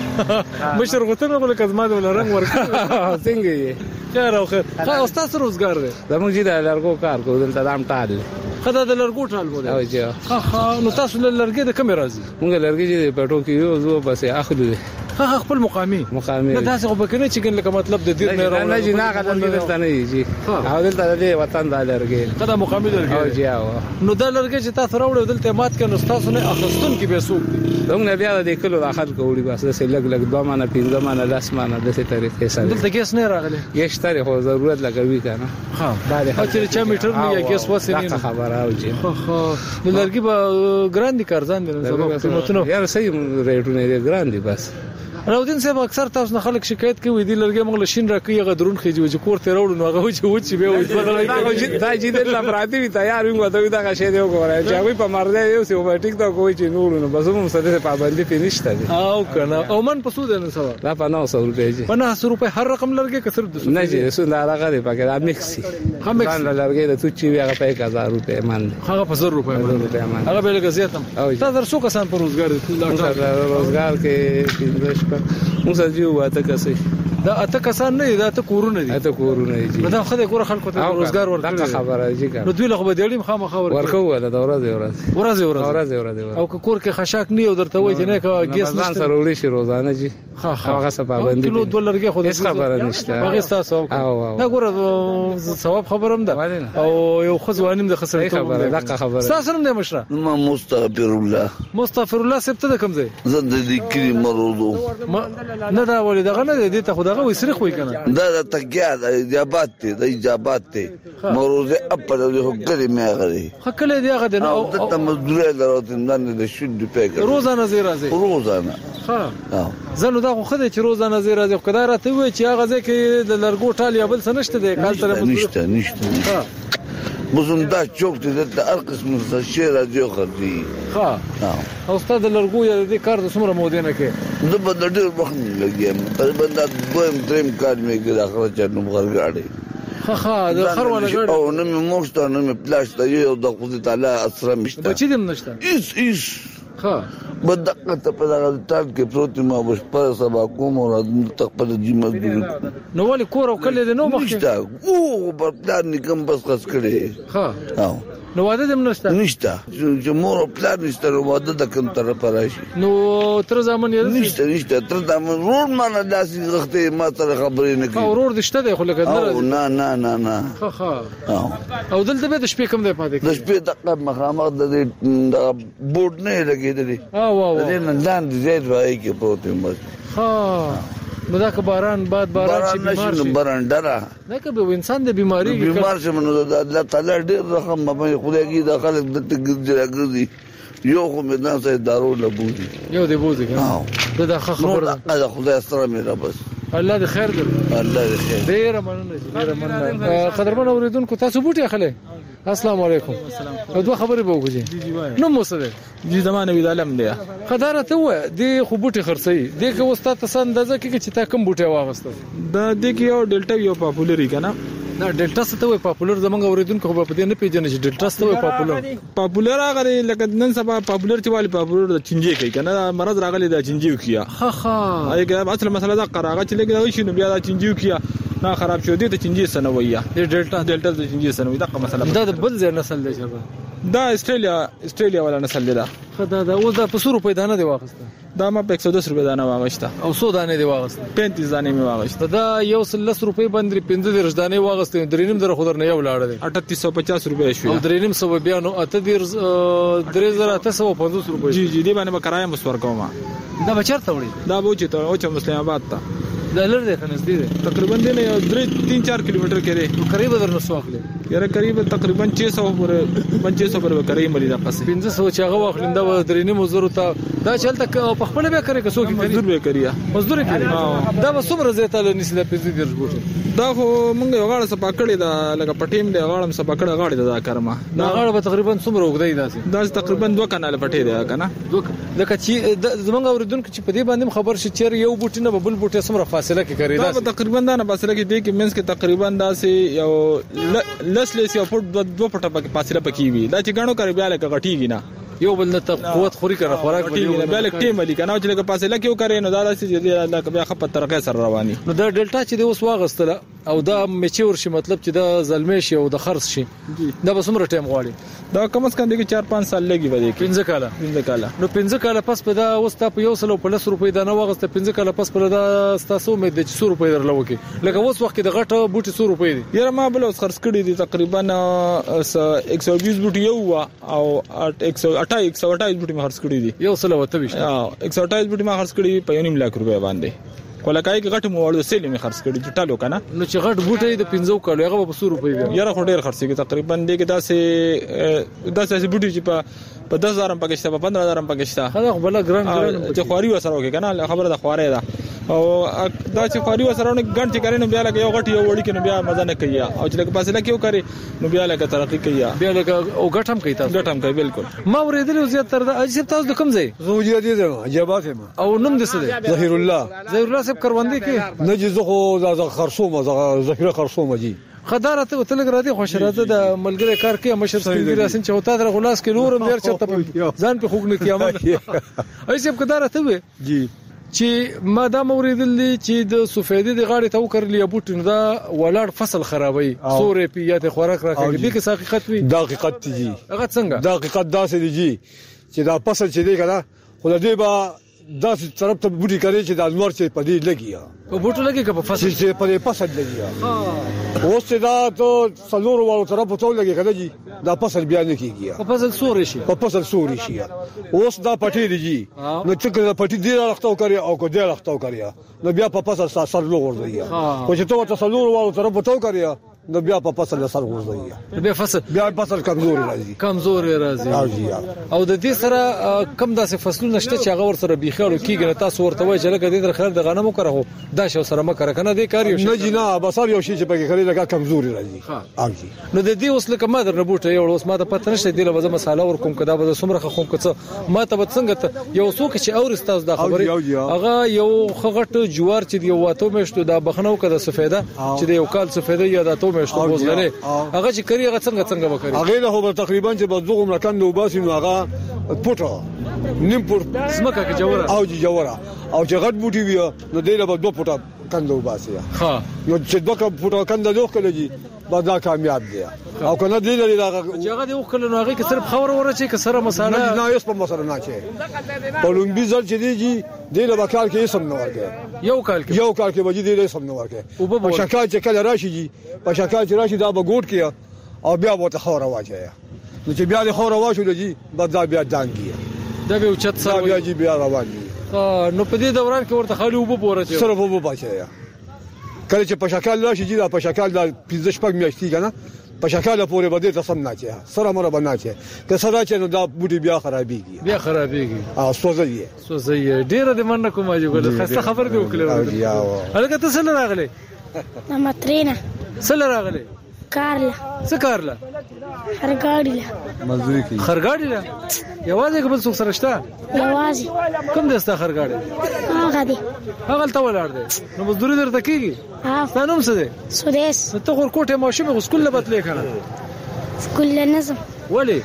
مشر غوتنه ول کزما د رنگ ورکړ. څنګه یې؟ خیر او خیر. خا استاد سره روزګار دی. زموږ جی د لارګو کار کو دلته دام ټال. خدای د لارګو ټال بوله. او جی ها ها نو تاسو له لارګي د کوم راځي؟ مونږ لارګي جی په ټو کې یو زو بس اخلو دي. ها خپل مقامي مقامي نه تاسو خو بکنه چې ګن لکه مطلب د دې نه راو نه جی نه غلط دلته نه جی. او دلته د وطن د لارګي خدای مقامي لارګي. او جی او نو د لارګي چې تاسو راوړل دلته مات کنه تاسو نه اخستون کې به سوق دي. موږ بیا د کلو داخل کوړي بس د لګ لګ دوه مانه پینځه مانه لاس مانه د څه طریقې سره دلته ګیس نه راغلی. ګیس ترې خو ضرورت لګوي کنه. ها دا چې چا میټر نه یا ګیس وسې نه خبره او جی. ها د لارګي به ګران دي کارزان دي نو قیمتونه یار صحیح ریټونه دي ګران دي بس. راودین صاحب اکثر تاسو نه خلک شکایت کوي دی لرګي موږ لشین راکې غدرون خېږي چې کور ته راوړو نو هغه چې و چې به وي دا چې د لپاره وي تیار وي مته دا غشې دی وګورای چې وي په مرده یو سی اوټیک دا کوی چې نور نو بس موږ سره پابندي پینشته دي. او کنه او من پسو ده نه سوا دا په نو سو روپے جی. په نه سو روپے هر رقم لرګي کثر د نه جی سو دا هغه دی پکې دا میکسي هم لرګي د تو چې وی هغه په هزار روپے مان هغه په زر روپے مان هغه به لګ زیاتم. تاسو څو کسان په روزګار دي؟ روزګار کې پینځه موږ سره یو اته کسي. دا اته کسان نه دي دا ته کورونه دي. اته کورونه دي. دا خدای کور خلکو ته روزګار ورکړي. دا خبره جی نو دوی له خو بدېړم خامہ خبر ورکو ولا دا ورځ ورځ ورځ ورځ ورځ او کور کې خشاک نه یو درته وای چې نه کا ګیس نشته سره وړي شي روزانه جی. هغه څه پابندي کیلو دولرګي خو هیڅ خبره نشته. هغه تاسو دا ګوره ثواب خبرم ده او یو خزوانیم د خسرې خبره دا خبره تاسو هم نه مشره. ما مستغفر الله مستغفر الله سپته د کوم ځای؟ زه د ذکر مرودو نه دا ولې دغه نه دي ته خدای وي سرخ وي کنه. دا د تګیا د اجابات ته د اجابات ته مروزه اپر د هکري مې غري خکله دی هغه د او د تمزدوره دروته نه د شود پیګ روزانه زی راځي روزانه. ها زنه دا خو خدای چې روزانه زی راځي خو کدا راته وي چې هغه ځکه د لرګو ټال یا بل څه نشته دی کال سره نشته نشته بزم دا چوک ته د هر قسم څه شی راځي خو دی. ها او استاد د لرګو یا د کار د څومره مودې نه کې زه په ډېر وخت لګیم تقریبا دا دویم دریم کار مې کې داخله چنو غرغاړي. ها ها د خر ولا غړ او نو مې موښته نو مې پلاش ته یو د خدای تعالی اسره مشته بچی دم نشته ایس ایس. ها بدقه ته په دغه ټال کې پروت ما وش پر سبا کوم او تقبل دي مزدور نو ولي کور او کله نو مخته او په پلان نکم بس خس کړي. ها او نو واده دم نشته نشته چې مور او پلار نشته نو واده د کوم طرف راشي نو تر زمون یې نشته نشته تر زمون ورور ما نه داسې غخته ما تر خبرې نه کوي ورور دشته دی خو لکه نه نه نه نه ها ها او دلته به د شپې کوم دی پاتې د شپې د مخامخ د بورډ نه لګېدلی اه واه د نن لاندې زید وای کې پروت یم ها نو دا که باران باد باران شي بیمار شي باران ډرا نه که به انسان د بیماری بیمار شي نو د الله تعالی ډېر رحم په خدای کې د خلک د تګ یو خو مې نه سي دارو لبودي یو دی بوزي دا د خبره دا خدای سره مې را بس الله دې خیر درکړي الله دې خیر ډیر مننه ډیر مننه قدرمن اوریدونکو تاسو بوټي اخلي السلام علیکم دوه خبرې به وکړي نو مو څه دی دې زمانه وی عالم دی خداره ته و دې خو بوټي خرڅي دې که وستا ته اندازه کې چې تا کوم بوټي واغسته دا دې کې یو ډیلټا یو پاپولری کنه دا ډیلټا څه ته وي پاپولر زمونږ اوریدونکو خو په دې نه پیژنې چې ډیلټا څه وي پاپولر پاپولر هغه لکه نن سبا پاپولر چې والی پاپولر د چنجي کوي کنه مرض راغلی د چنجي کیا ها ها هغه اصل مسله دا قراغه چې لګي دا شي نو بیا د چنجي کیا نه خراب شو دي ته چنجي سنوي دې ډیلټا ډیلټا د چنجي سنوي دا مسله دا د بل ځای نسل دی چې دا استرالیا استرالیا ولا نسل دی دا خدای دا اوس دا په سو روپۍ دانه دی واغسته دا ما په یک سو دس روپۍ دانه واغسته او سو دانه دی واغسته پینتیس دانه می واغسته دا یو سلس روپۍ باندې پنځه درش دانه واغسته درینم در خو در نه یو لاړ دی اٹھتیس سو پچاس روپۍ شو او درینم سو بیا نو اته در درې زره اته سو پنځوس روپۍ جی جی دی باندې کرایه مسور کوم دا بچرته وړي دا بوچ ته او چې مسلم آباد ته دا لر دی کنه دی تقریبا دی نه درې تین چار کیلومتر کې دی قریب در نسو اخلي یاره قریب تقریبا چھ سو پر پنځه سو پر قریب ملي دا قصې پنځه سو چې هغه واخلنده و درینم مزور ته دا چلته په خپل به کوي کسو کې مزدور به کوي مزدور کوي دا به څومره زیاته لنیسي د پنځه درش بوټي دا خو مونږ یو غاړه سپا کړی دا لکه پټیم دی غاړم سپا کړی غاړه دا کارما دا غاړه به تقریبا څومره وګدای داسې دا تقریبا دوه کناله پټی دی کنه دوه لکه چې زمونږ اوریدونکو چې په دې باندې خبر شي چې یو بوټي نه بل بوټي څومره فاصله کې کوي دا تقریبا دا نه فاصله کې دی کې مینس کې تقریبا داسې یو لس لس یو فوټ دوه فوټه پکې فاصله پکې وي دا چې غاڼو کوي بیا لکه غټیږي نه یو بل ته قوت خوري کنه خوراک دی بیا لکه ټیم علی کنه چې لکه فاصله کې کوي نو دا داسې الله بیا خپ طریقې سره رواني نو دا ډیلټا چې دی اوس واغستله او دا میچور شي مطلب چې دا زلمی شي او د خرڅ شي دا به څومره ټیم غواړي دا کم از کم دغه چار پنځه سال لګي وځي پنځه کاله پنځه کاله نو پنځه کاله پس په دا اوس ته په یو سل په لس روپۍ دا نه واغسته پنځه کاله پس په دا ستاسو امید د څو روپۍ درلو کې لکه اوس وخت د غټه بوټي څو روپۍ دي یاره ما بل اوس خرڅ کړی دي تقریبا یک سو بیس بوټي یو او یک سو اٹھائیس بوټي ما خرڅ کړی دي یو سل وته ویش یک سو اٹھائیس بوټي ما خرڅ کړی په یو نیم لک روپۍ باندې کولکای کې غټ مو ورته سیلې می خرڅ کړی ټالو کنه نو چې غټ بوټي د پنځو کالو هغه په څو روپۍ دي یاره خو ډیر خرڅ کې تقریبا دغه داسې داسې بوټي چې په په دس هزار پکې شته په پندرہ هزار پکې شته هغه بل ګران ګران چې خواري وسره وکي کنه خبره د خواري ده او دا چې خواري وسره نه ګڼ چې کړي نو بیا لکه یو غټ یو وړي کې نو بیا مزه نه کوي او چې لکه فاصله کې وکړي نو بیا لکه ترقی کوي بیا لکه او غټ هم کوي تاسو غټ هم کوي بالکل ما ورېدل زیات تر دا اجازه تاسو د کوم ځای زوجي دي ده جواب هم او نوم دې څه دی ظهیر الله ظهیر الله صاحب کروندې کې نه جزو خو دا خرصومه ذخیره خرصومه جی خداره ته تلګ را دي خوشراته د ملګری کار کې مشر سپینګری راسن چې وتا در غلاس کې نورم ډیر چرته ځان په خوګ نه کیامه ایسب کداره ته وي جی چې ما دا موریدل چې د سفیدی د غاړې ته وکړلی بوټین دا ولاړ فصل خرابوي سورې پیات خوراک راکړي دي کې حقیقت وي دا حقیقت دي هغه څنګه دا حقیقت داسې دي چې دا فصل چې دی کنه خو دې با داسې طرف ته بوټي کوي چې د انور چې پدې لګي په بوټو لګي که په فصل چې پدې فصل لګي ها اوس دا ته څلور والو طرف ته لګي کنه جی دا فصل بیا نه کیږي په فصل سوري شي په فصل سوري شي اوس دا پټي دي جی نو چې کله پټي دی راختو کوي او کو دی راختو کوي نو بیا په فصل سر لوغ ورځي خو چې ته څلور والو طرف ته کوي نو بیا په فصل سر ورځي بیا فصل بیا فصل کمزور راځي کمزور راځي او د دې سره کم داسې فصلونه نشته چې هغه ور سره بيخاله کیږي نه تاسو ورته وایي چې لکه دې در خیر د غنمو کړو دا شو سره مکر کنه دې کار یو نه جنا بسار یو شی چې پکې خري لکه کمزور راځي اوجي نو د دې اوس لکه ما در نه بوټه یو اوس ما ته پته نشته دی له وځه مساله ور کوم کدا به سمره خوم کڅ ما ته به څنګه یو څوک چې اور استاد د خبره هغه یو خغټ جوار چې دی واته مشته دا بخنو کده سفیده چې د یو کال سفیده یا د تو مشته بوزله هغه چې کری هغه څنګه څنګه وکړي هغه له هو تقریبا چې بزغم لکن نو باسي نو هغه پټه نیم پټ سمکه کې جوړه او جوړه او چې غټ بوټي وي نو دې له دوه پټه کندو باسي ها نو چې دوه پټه کنده دوه کړي دا کامیاب دی او کنه دی لري دا چې هغه دی وکړل نو هغه کې صرف خبر وره چې کسره مساله نه نه یوس په مساله نه چې په لومبي ځل چې دی دی له وکال کې سم نه ورګي یو کال کې یو کال کې وځي دی سم نه ورګي او په شکایت چې کله راشي جی په شکایت چې راشي دا به ګوټ کیا او بیا وته خور واچي نو چې بیا د خور واچو دی بد دا بیا دانګي دا به اوچت سره بیا جی بیا روان دي نو په دې دوران کې ورته خالي وبو پوره چې سره وبو بچي کله چې په شکل راشي جی دا په شکل د پنځه شپږ میاشتې کنه په شکل پورې بده تصم نه چي سره مر بنا چي که سره چې نو دا بوټي بیا خرابيږي بیا خرابيږي ا سوځي سوځي ډیره د مننه کوم اجو خسته خبر دی وکړه هغه ته څه راغله ماترینا څه راغله کارلا څه کارلا خرګاډی مزدوري کوي خرګاډی لا یوازې قبل څوک سره شته یوازې کوم دسته خرګاډی هغه دی هغه ته ولاړ دی نو مزدوري درته کیږي ها ستانوم څه دی سودیس ته خور کوټه ماشومه سکول لبت لیکنه سکول نظم ولی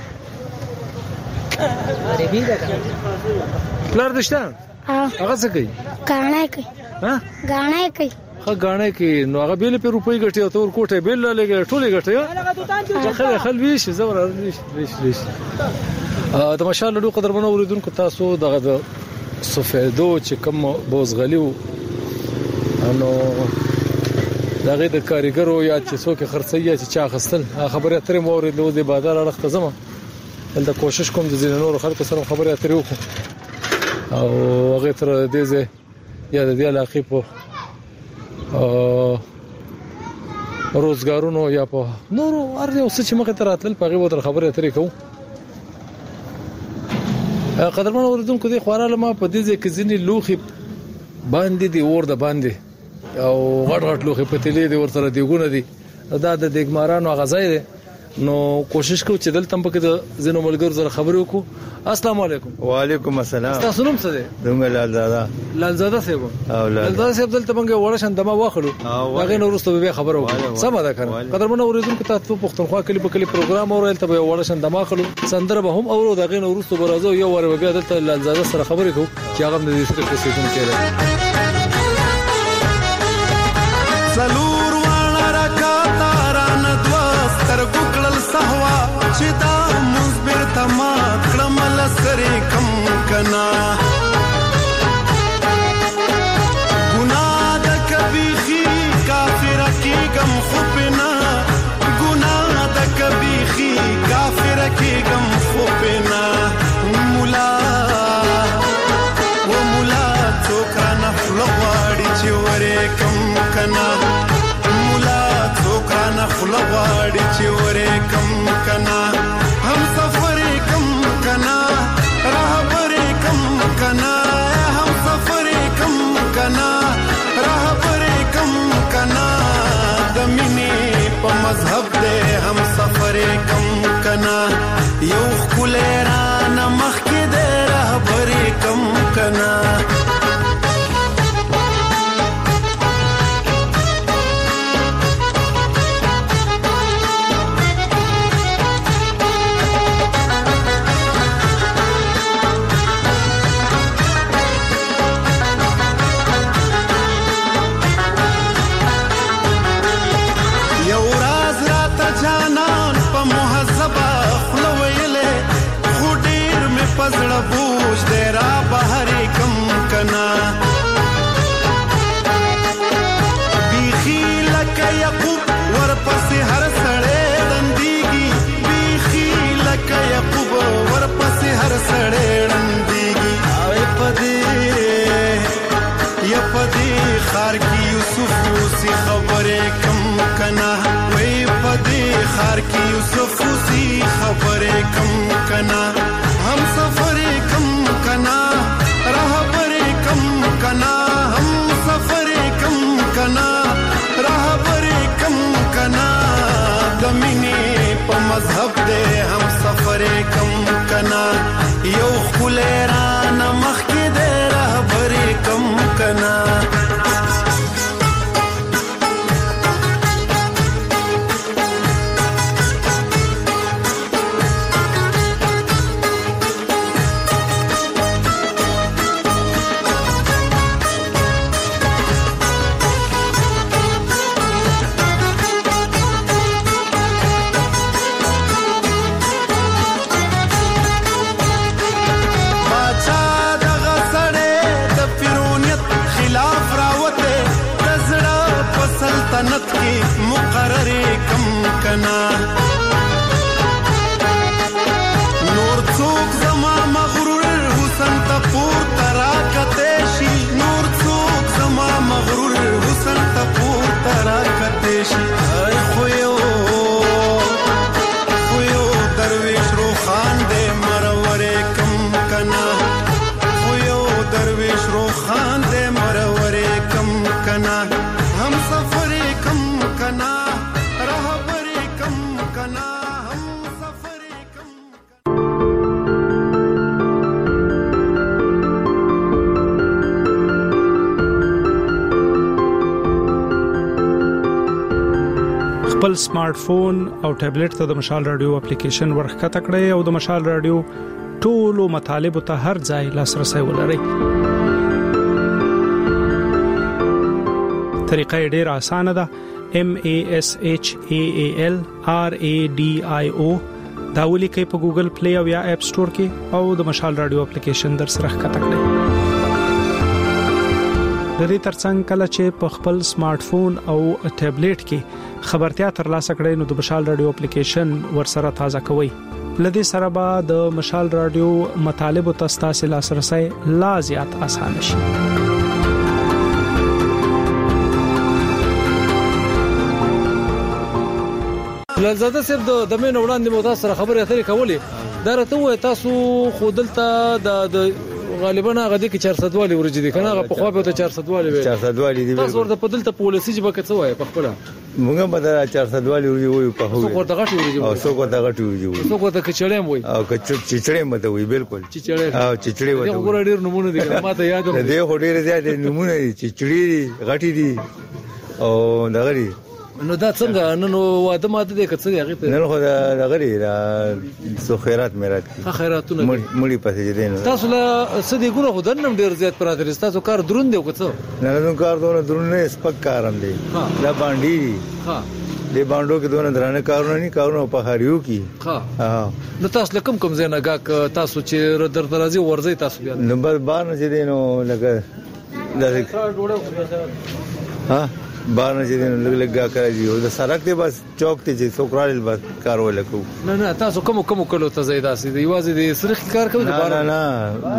عربي ده پلار دشته هغه څه کوي غاڼه کوي ها غاڼه کوي خا غاڼه کې نو هغه بیل په روپۍ ګټي او تور کوټه بیل لګي ټولې ګټي خل خل ویش زور ویش ویش ویش ا د ماشاءالله ډو قدر منو اوریدونکو تاسو دغه سفیدو چې کوم بوزغلیو نو دغه د کاریګرو یا چې څوک خرڅي چې چا خستل خبره اترې مورید له د بازار اړه ختمه دلته کوشش کوم د زینور خلکو سره خبره اترې وکړو او هغه تر دې ځای یا د دې علاقې په روزګارونو یا په نورو هر یو څه چې مخه تر اتل په غو در خبره اترې کوم قدرمن اوریدونکو دي خواراله ما په دې ځای کې ځینې لوخي باندې دي اور د باندې او غټ غټ لوخي په تلې دي ورته دیګونه دي دا د دیګمارانو غزای دي نو کوشش کوو چې دلته په کې د زینو ملګرو سره خبرې وکړو السلام علیکم وعلیکم السلام تاسو نوم څه دی دغه لال زاده لال زاده صاحب لال زاده صاحب دلته موږ ورشن دمه واخلو هغه نو ورسته به خبرو سم ده کړه قدرمن اوریدونکو تاسو پښتونخوا کلی په کلی پروګرام اورل ته به ورشن دمه واخلو سندره به هم اورو دغه نو ورسته برازو یو ور بیا دلته لال زاده سره خبرې کوو چې هغه د دې سره پوسیشن کړي سلور وانا رکاتا ران دوستر ګکړل سهوا چې دا مزبر تما کړمل سره کم کنا ګناه د کبيخي کافر کی غم خوبنا ګناه د کبيخي کافر کی غم خوبنا مولا و مولا څوکرا نفل غواړي چې وره کم کنا مولا څوکرا نفل غواړي چې وره کم کنا هم سفر کم کنا راهبر کم کنا هم سفر کم کنا راهبر کم کنا د مینې په مذهب دې هم سفر کم کنا یو خلران مخ کې دې راهبر کم کنا پزړه بوج دې را بهر کم کنا بیخی لکه یعقوب ورپسې هر سړی دندېږي بیخی لکه یعقوب ورپسې هر سړی دندېږي او پدې یا پدې خار کې یوسف اوسې خبرې کم کنا وې پدې خار کې یوسف اوسې خبرې کم کنا हम सफर कम कना राहबर कम कना हम सफर कम कना राहबर कम कना दमिने प मजहब दे हम सफर कम कना यो खुलेरान मख के दे राहबर कम कना کنا نور څوک زما مغرور حسن ته پورته راکته شي نور څوک زما مغرور حسن ته پورته راکته شي خو یو خو یو درویش روخان دې مرور کم کنا خو یو درویش روخان دې مرور کم کنا هم سفر کم کنا رهبر کم کنا هم سفر کم خپل سمارټ فون او ټابلیټ ته د مشال رادیو اپلیکیشن ورخکته کړئ او د مشال رادیو ټولو مطالب ته هر ځای لاسرسي ولرئ. طریقه ډیره اسانه ده. M A S H A A L R A D I O دا ولیکئ په ګوګل پلی او یا اپ سٹور کې او د مشال رادیو اپلیکیشن در سره ښکته کړئ. د دې ترڅنګ کله چې په خپل سمارټ فون او ټابلیټ کې خبرتیا ترلاسه کړئ نو د مشال رادیو اپلیکیشن ورسره تازه کوئ. لدې سره به د مشال رادیو مطالب او تاسو لاسرسي لا زیات آسان شي. لزاده صاحب د دمن وړاندې مو تاسو سره خبرې اترې کولې دا راته وای تاسو خودلته د غالبا هغه د چهارصد والی ورجې دي کنه هغه په خو به ته چهارصد والی وي چهارصد والی دي تاسو ورته په دلته پولیسي جبه کې څه وای په خپل موږ به دا چهارصد والی ورجې وي په هو څو ورته غټي ورجې او څو ورته غټي ورجې وي څو ورته کچړې وي او کچړې مته وي بالکل چچړې او چچړې وته دا ګور ډیر نمونه دي ما ته یاد ده دې هډې زیات نمونه دي چچړې غټي دي او دغری نو دا څنګه نن واده ماته دې کڅ دی هغه ته نن خو دا غری دا سو خیرات میرات کی خیراتونه مړی پسې دې نه تاسو له سدي ګونه خو دنم ډیر زیات پراته تاسو کار درون دی وکړو نه نو کار دونه درون نه سپک کارم دی دا باندې ها دې باندې کې دونه درانه کارونه نه کارونه په هریو کی ها ها نو تاسو لکم کوم زنه گاک تاسو چې در درازي ورځي تاسو بیا نمبر بار نه دې نو لګا ها بار نه دې نو لګا کوي او د سرک ته بس چوک ته چې څوکرال بس کار ولکو نه نه تاسو کوم کوم کلو ته زیاده سي دی یوازې د سرخ کار کوي بار نه نه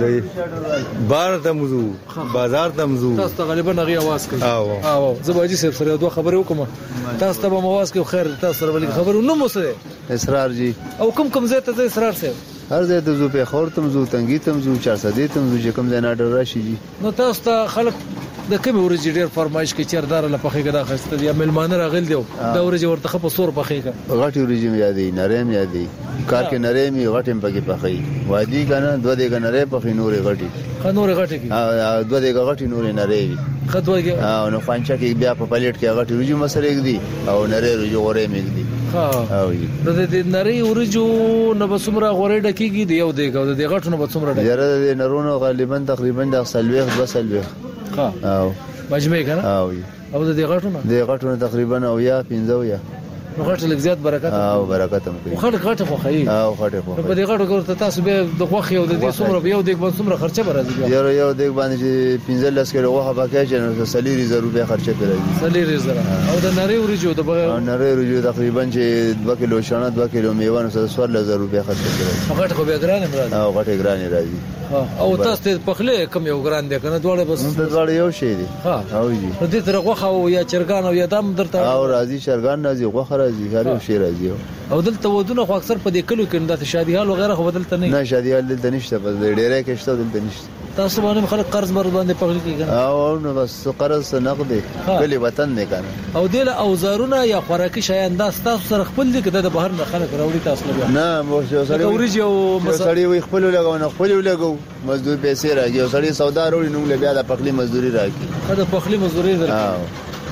بار ته موضوع بازار ته موضوع تاسو غالبا غي आवाज کوي او او زباجي صاحب سره دوه خبرې وکم تاسو ته به आवाज کوي خیر تاسو سره ولې خبرو نو مو سره اسرار جی او کوم کوم زه ته اسرار صاحب هر ځای ته زو په خور تم زو تنګي تم زو چهارصد تم زو چې کوم ځای نه ډر راشي جی نو تاسو ته خلک د کوم ورځې ډیر فرمایش کوي چیردار له پخې کدا خسته یا ملمانه راغل دی دا ورځې ورته په سور پخې کا غټي ورځې یادې نرم یادې کار کې نرم یو غټم پکې پخې وادي کنه دوه دې کنه پخې نورې غټي خنورې غټي کی دوه دې غټي نورې نرې خدوږي او نو فانچا کې بیا په پلیټ کې غټي ورځې مسلې دي او نرې ورځې غورې مې دي ها او دې نری ورجو نو بسمره غورې ډکیږي دی یو دی او د غټو نو بسمره ډکیږي یاره د نرونو غالبا تقریبا د سلويخ دو سلويخ ها او مجمع کنه او او د غټو نو د غټو تقریبا او یا پنځه یا نو غټ لږ زیات برکت او برکت هم کوي خړ غټ خو خي او غټ خو په دې غټو ګورته تاسو به د خوخي او د دې سمره یو دیګ باندې سمره خرچه برازي یو یو دیګ باندې پنځه لس کیلو غوخه پکې چې نو سلیری زر روپیا خرچه کوي سلیری زر او د نری ورجو د نری ورجو تقریبا چې دوه کیلو شانه دوه کیلو میوه نو سوال لزر روپیا خرچه کوي غټ خو به ګران مراد او غټ ګران راځي او تاسو ته پخله کم یو ګران دی کنه دواړه بس دواړه یو شی دي ها او جی دې تر غوخه او یا چرګان او یا دم درته او راځي چرګان راځي غوخه راځي هر یو شی راځي او دلته ودونه خو اکثر په دې کلو کې د شادي حال وغیرہ خو بدلته نه نه شادي حال دلته نشته بس ډیره کې شته دلته نشته تاسو باندې خلک قرض بر باندې پخلی کیږي او نو بس قرض نقد کلی وطن نه کنه او دله اوزارونه یا خوراکي شیان دا تاسو سره خپل دي کده د بهر نه خلک راوړي تاسو نه نه مو سړی وريجي او سړی وي خپل لګو نه خپل لګو مزدور پیسې راځي او سړی سودا وروړي نو بیا د پخلی مزدوري راځي دا پخلی مزدوري راځي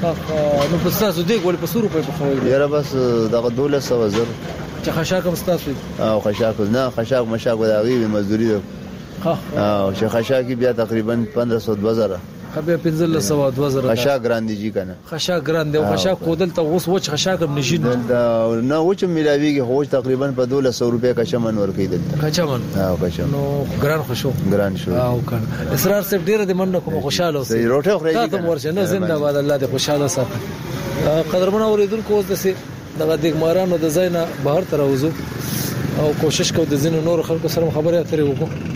نو په تاسو دې ول په سورو په خوي یاره بس دغه دولت سو زر چې خشاک هم تاسو او خشاک نه خشاک مشاک وداغي مزدوري ده ها او چې خشاک بیا تقریبا پندرہ سو دو هزار خبي پنځل سو دو هزار خشاک ګراندي جی کنه خشاک ګراندي او خشاک کودل ته اوس وچ خشاک هم نشي نه وچ ملاويږي هو تقریبا په دولت سو روپیا کا چمن ور کیدل کا چمن او کا چمن نو ګران خوشو ګران شو او کنه اسرار صاحب ډیر د من کوم خوشاله اوسې روټه خوري تاسو ورشه نه زنده باد الله دې خوشاله ساتي قدرمن اوریدونکو اوس د دغه دګمارانو د ځای نه بهر ته راوځو او کوشش کوو د ځینو نور خلکو سره خبرې اترې وکړو.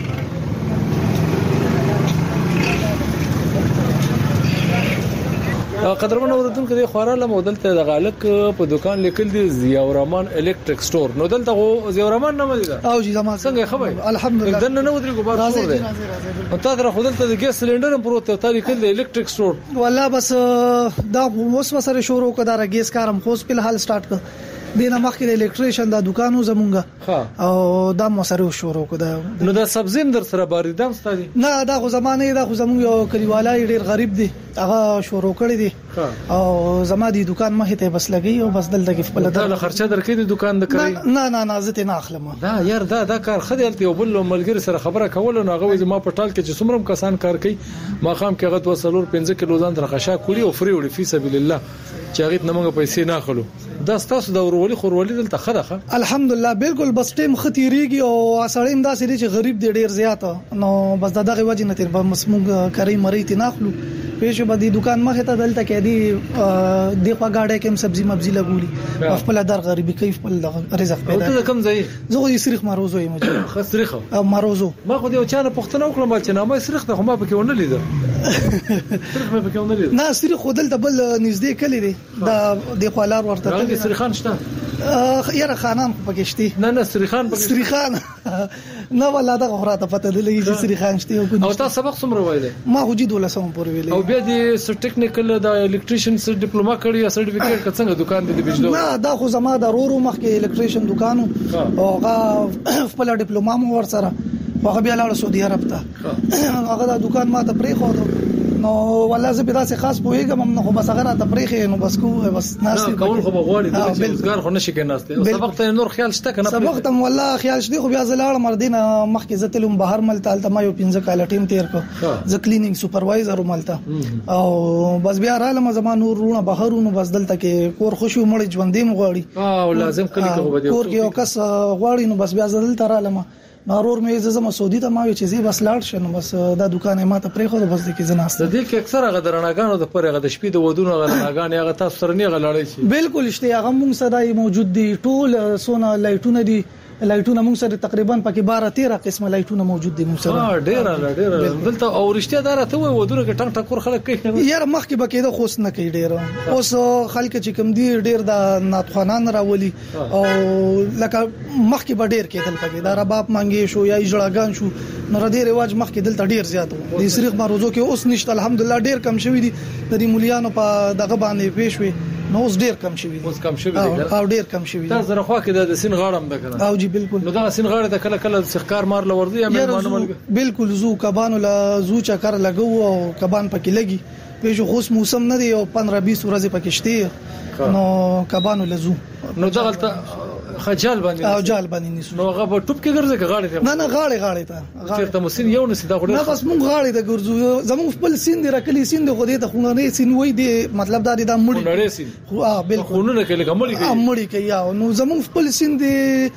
قدرمن اوردونکو د خوراله مودل ته د غالک په دکان لیکل دي ضیاء الرحمن الکتریک سٹور. نو دلته غو ضیاء الرحمن نه مدي او جی زما څنګه خبر الحمدلله دنه نو درې کو بار څور دي او تا در خودل ته د ګیس سلندر پروت ته لیکل دي الکتریک سٹور. والله بس دا اوس مسره شروع کړه ګیس کارم خو په حال سٹارټ کړ دینه مخکې د الکتریشن د دکانو زمونږه او دا مسره شروع کړه. نو دا سبزیم در سره باریدم ستادي نه دا خو زمانه دا خو زمونږ یو کلیوالای ډیر غریب دي هغه شروع کړی دي او زما دی دکان مخې ته بس لګي او بس دلته کې خپل دا خرچه درکې دي دکان د کړی نه نه نه زه ته نه اخلم. دا یار دا دا کار خدای یو بل ملګری سره خبره کول نو هغه ما په ټال کې چې څومره کسان کار کوي ما خام کې غت وسلور پنځه کیلو ځان درخښا کولی او فری وړي فی سبیل الله چې هغه نمنګ پیسې نه اخلو. دا ستاسو د ورولي خورولي دلته خدخه الحمدلله بالکل بس ټیم ختیریږي او سړیم دا سړي چې غریب دی ډیر زیاته نو بس دغه وجه نه تیر به مسموږ کوي مری تی نه اخلو پېښه به د دکان مخه ته دلته کې دی د په گاډه کې سبزی مبزی لګولي خپل در غریبي کیف خپل رزق پیدا. او ته کوم ځای زه یې سریخ ماروزو یم خو سریخ او ماروزو ما خو دې چانه پښتنه وکړم چې نامه سریخ ته خو ما پکې ونه لیدل سریخ مې پکې ونه لیدل نه سریخ خودل ته بل نږدې کلی دی دا د خلار ورته ته سریخان شته یاره خانان پکې شته نه نه سریخان پکې سریخان نه ولا دا غوړه پته دی چې سریخان شته او تاسو سبق څومره وایي ما خو جید ولا سم پورې ویلې او بیا د سر ټیکنیکل د الکتریشن سر ډیپلوما کړی یا سرټیفیکیټ څنګه دکان دی د بجلی نه دا خو زما د رورو مخکې الکتریشن دکانو او هغه خپل ډیپلوما مو ور سره هغه بیا لاړ سعودي عرب ته هغه دا دکان ما ته پرې خو نو والله زه به تاسو خاص پوهیږم نو خو بس هغه را ته پرې نو بس کو بس ناس کول خو بغوړي د روزګار خو نشي کې ناشته سبق ته نور خیال شته کنه سبق ته والله خیال شته خو بیا زلاړ مردینه مخکې زتلم بهر ملتال ته ما یو پنځه کال ټیم تیر کو ز کلینینګ سپروایزر ملتا او بس بیا را لمه زما نور رونه بهرونو بس دلته کې کور خوشو مړ ژوندې مغواړي او لازم کلی کو بده کور کې یو کس غواړي نو بس بیا دلته را لمه نارور مې زما سعودي ته ما وی چې زی بس لاړ شنو بس دا دکان ما ته پرې خو بس د کې زناست د دې کې اکثر هغه درناګانو د پرې هغه د شپې د ودونو غلناګان هغه تاسو سره نه غلاړي شي بالکل شته هغه مونږ سره موجود دي ټول سونا لایټونه دي لایټونه مونږ سره تقریبا پکې بارہ تیرہ قسمه لایټونه موجود دي مونږ سره ها ډیر ډیر دلته او رښتیا دار ته وای ودونه کې ټنګ ټکور خلک کوي یار مخکې بکې د خوښ نه کوي ډیر اوس خلک چې کم دي ډیر د ناتخوانان راولي او لکه مخکې به ډیر کېدل پکې دا رباب مانګي شو یا جړاګان شو نو ردی رواج مخکې دلته ډیر زیات وو د سریخ ماروزو کې اوس نشته الحمدلله ډیر کم شوی دي د دې مليانو په دغه باندې پېښوي نو اوس ډیر کم شوی دي اوس کم شوی دي او ډیر کم شوی دي تاسو زره خو کې د سین غاړم ده کنه او جی بالکل نو دا سین غاړه د کله کله سخکار مار لور دی یا بالکل زو کبانو لا زو چکر لګو او کبان پکې لګي په جو خوش موسم نه دی او پندرہ بیس ورځې پکې شته نو کبانو لزو نو دغلت خجال باندې او جال باندې نیسو نو هغه په ټوب کې ګرځي که غاړې ته نه نه غاړې غاړې ته غاړې ته مسین یو نسی دا غوډه نه بس مونږ غاړې ته ګرځو زموږ خپل سین دی راکلی سین دی خو دې ته خونه نه سین وای دی مطلب دا دی دا مړی خونه سین خو اه بالکل خونه نه کې لګمړی کوي مړی کوي نو زموږ خپل سین دی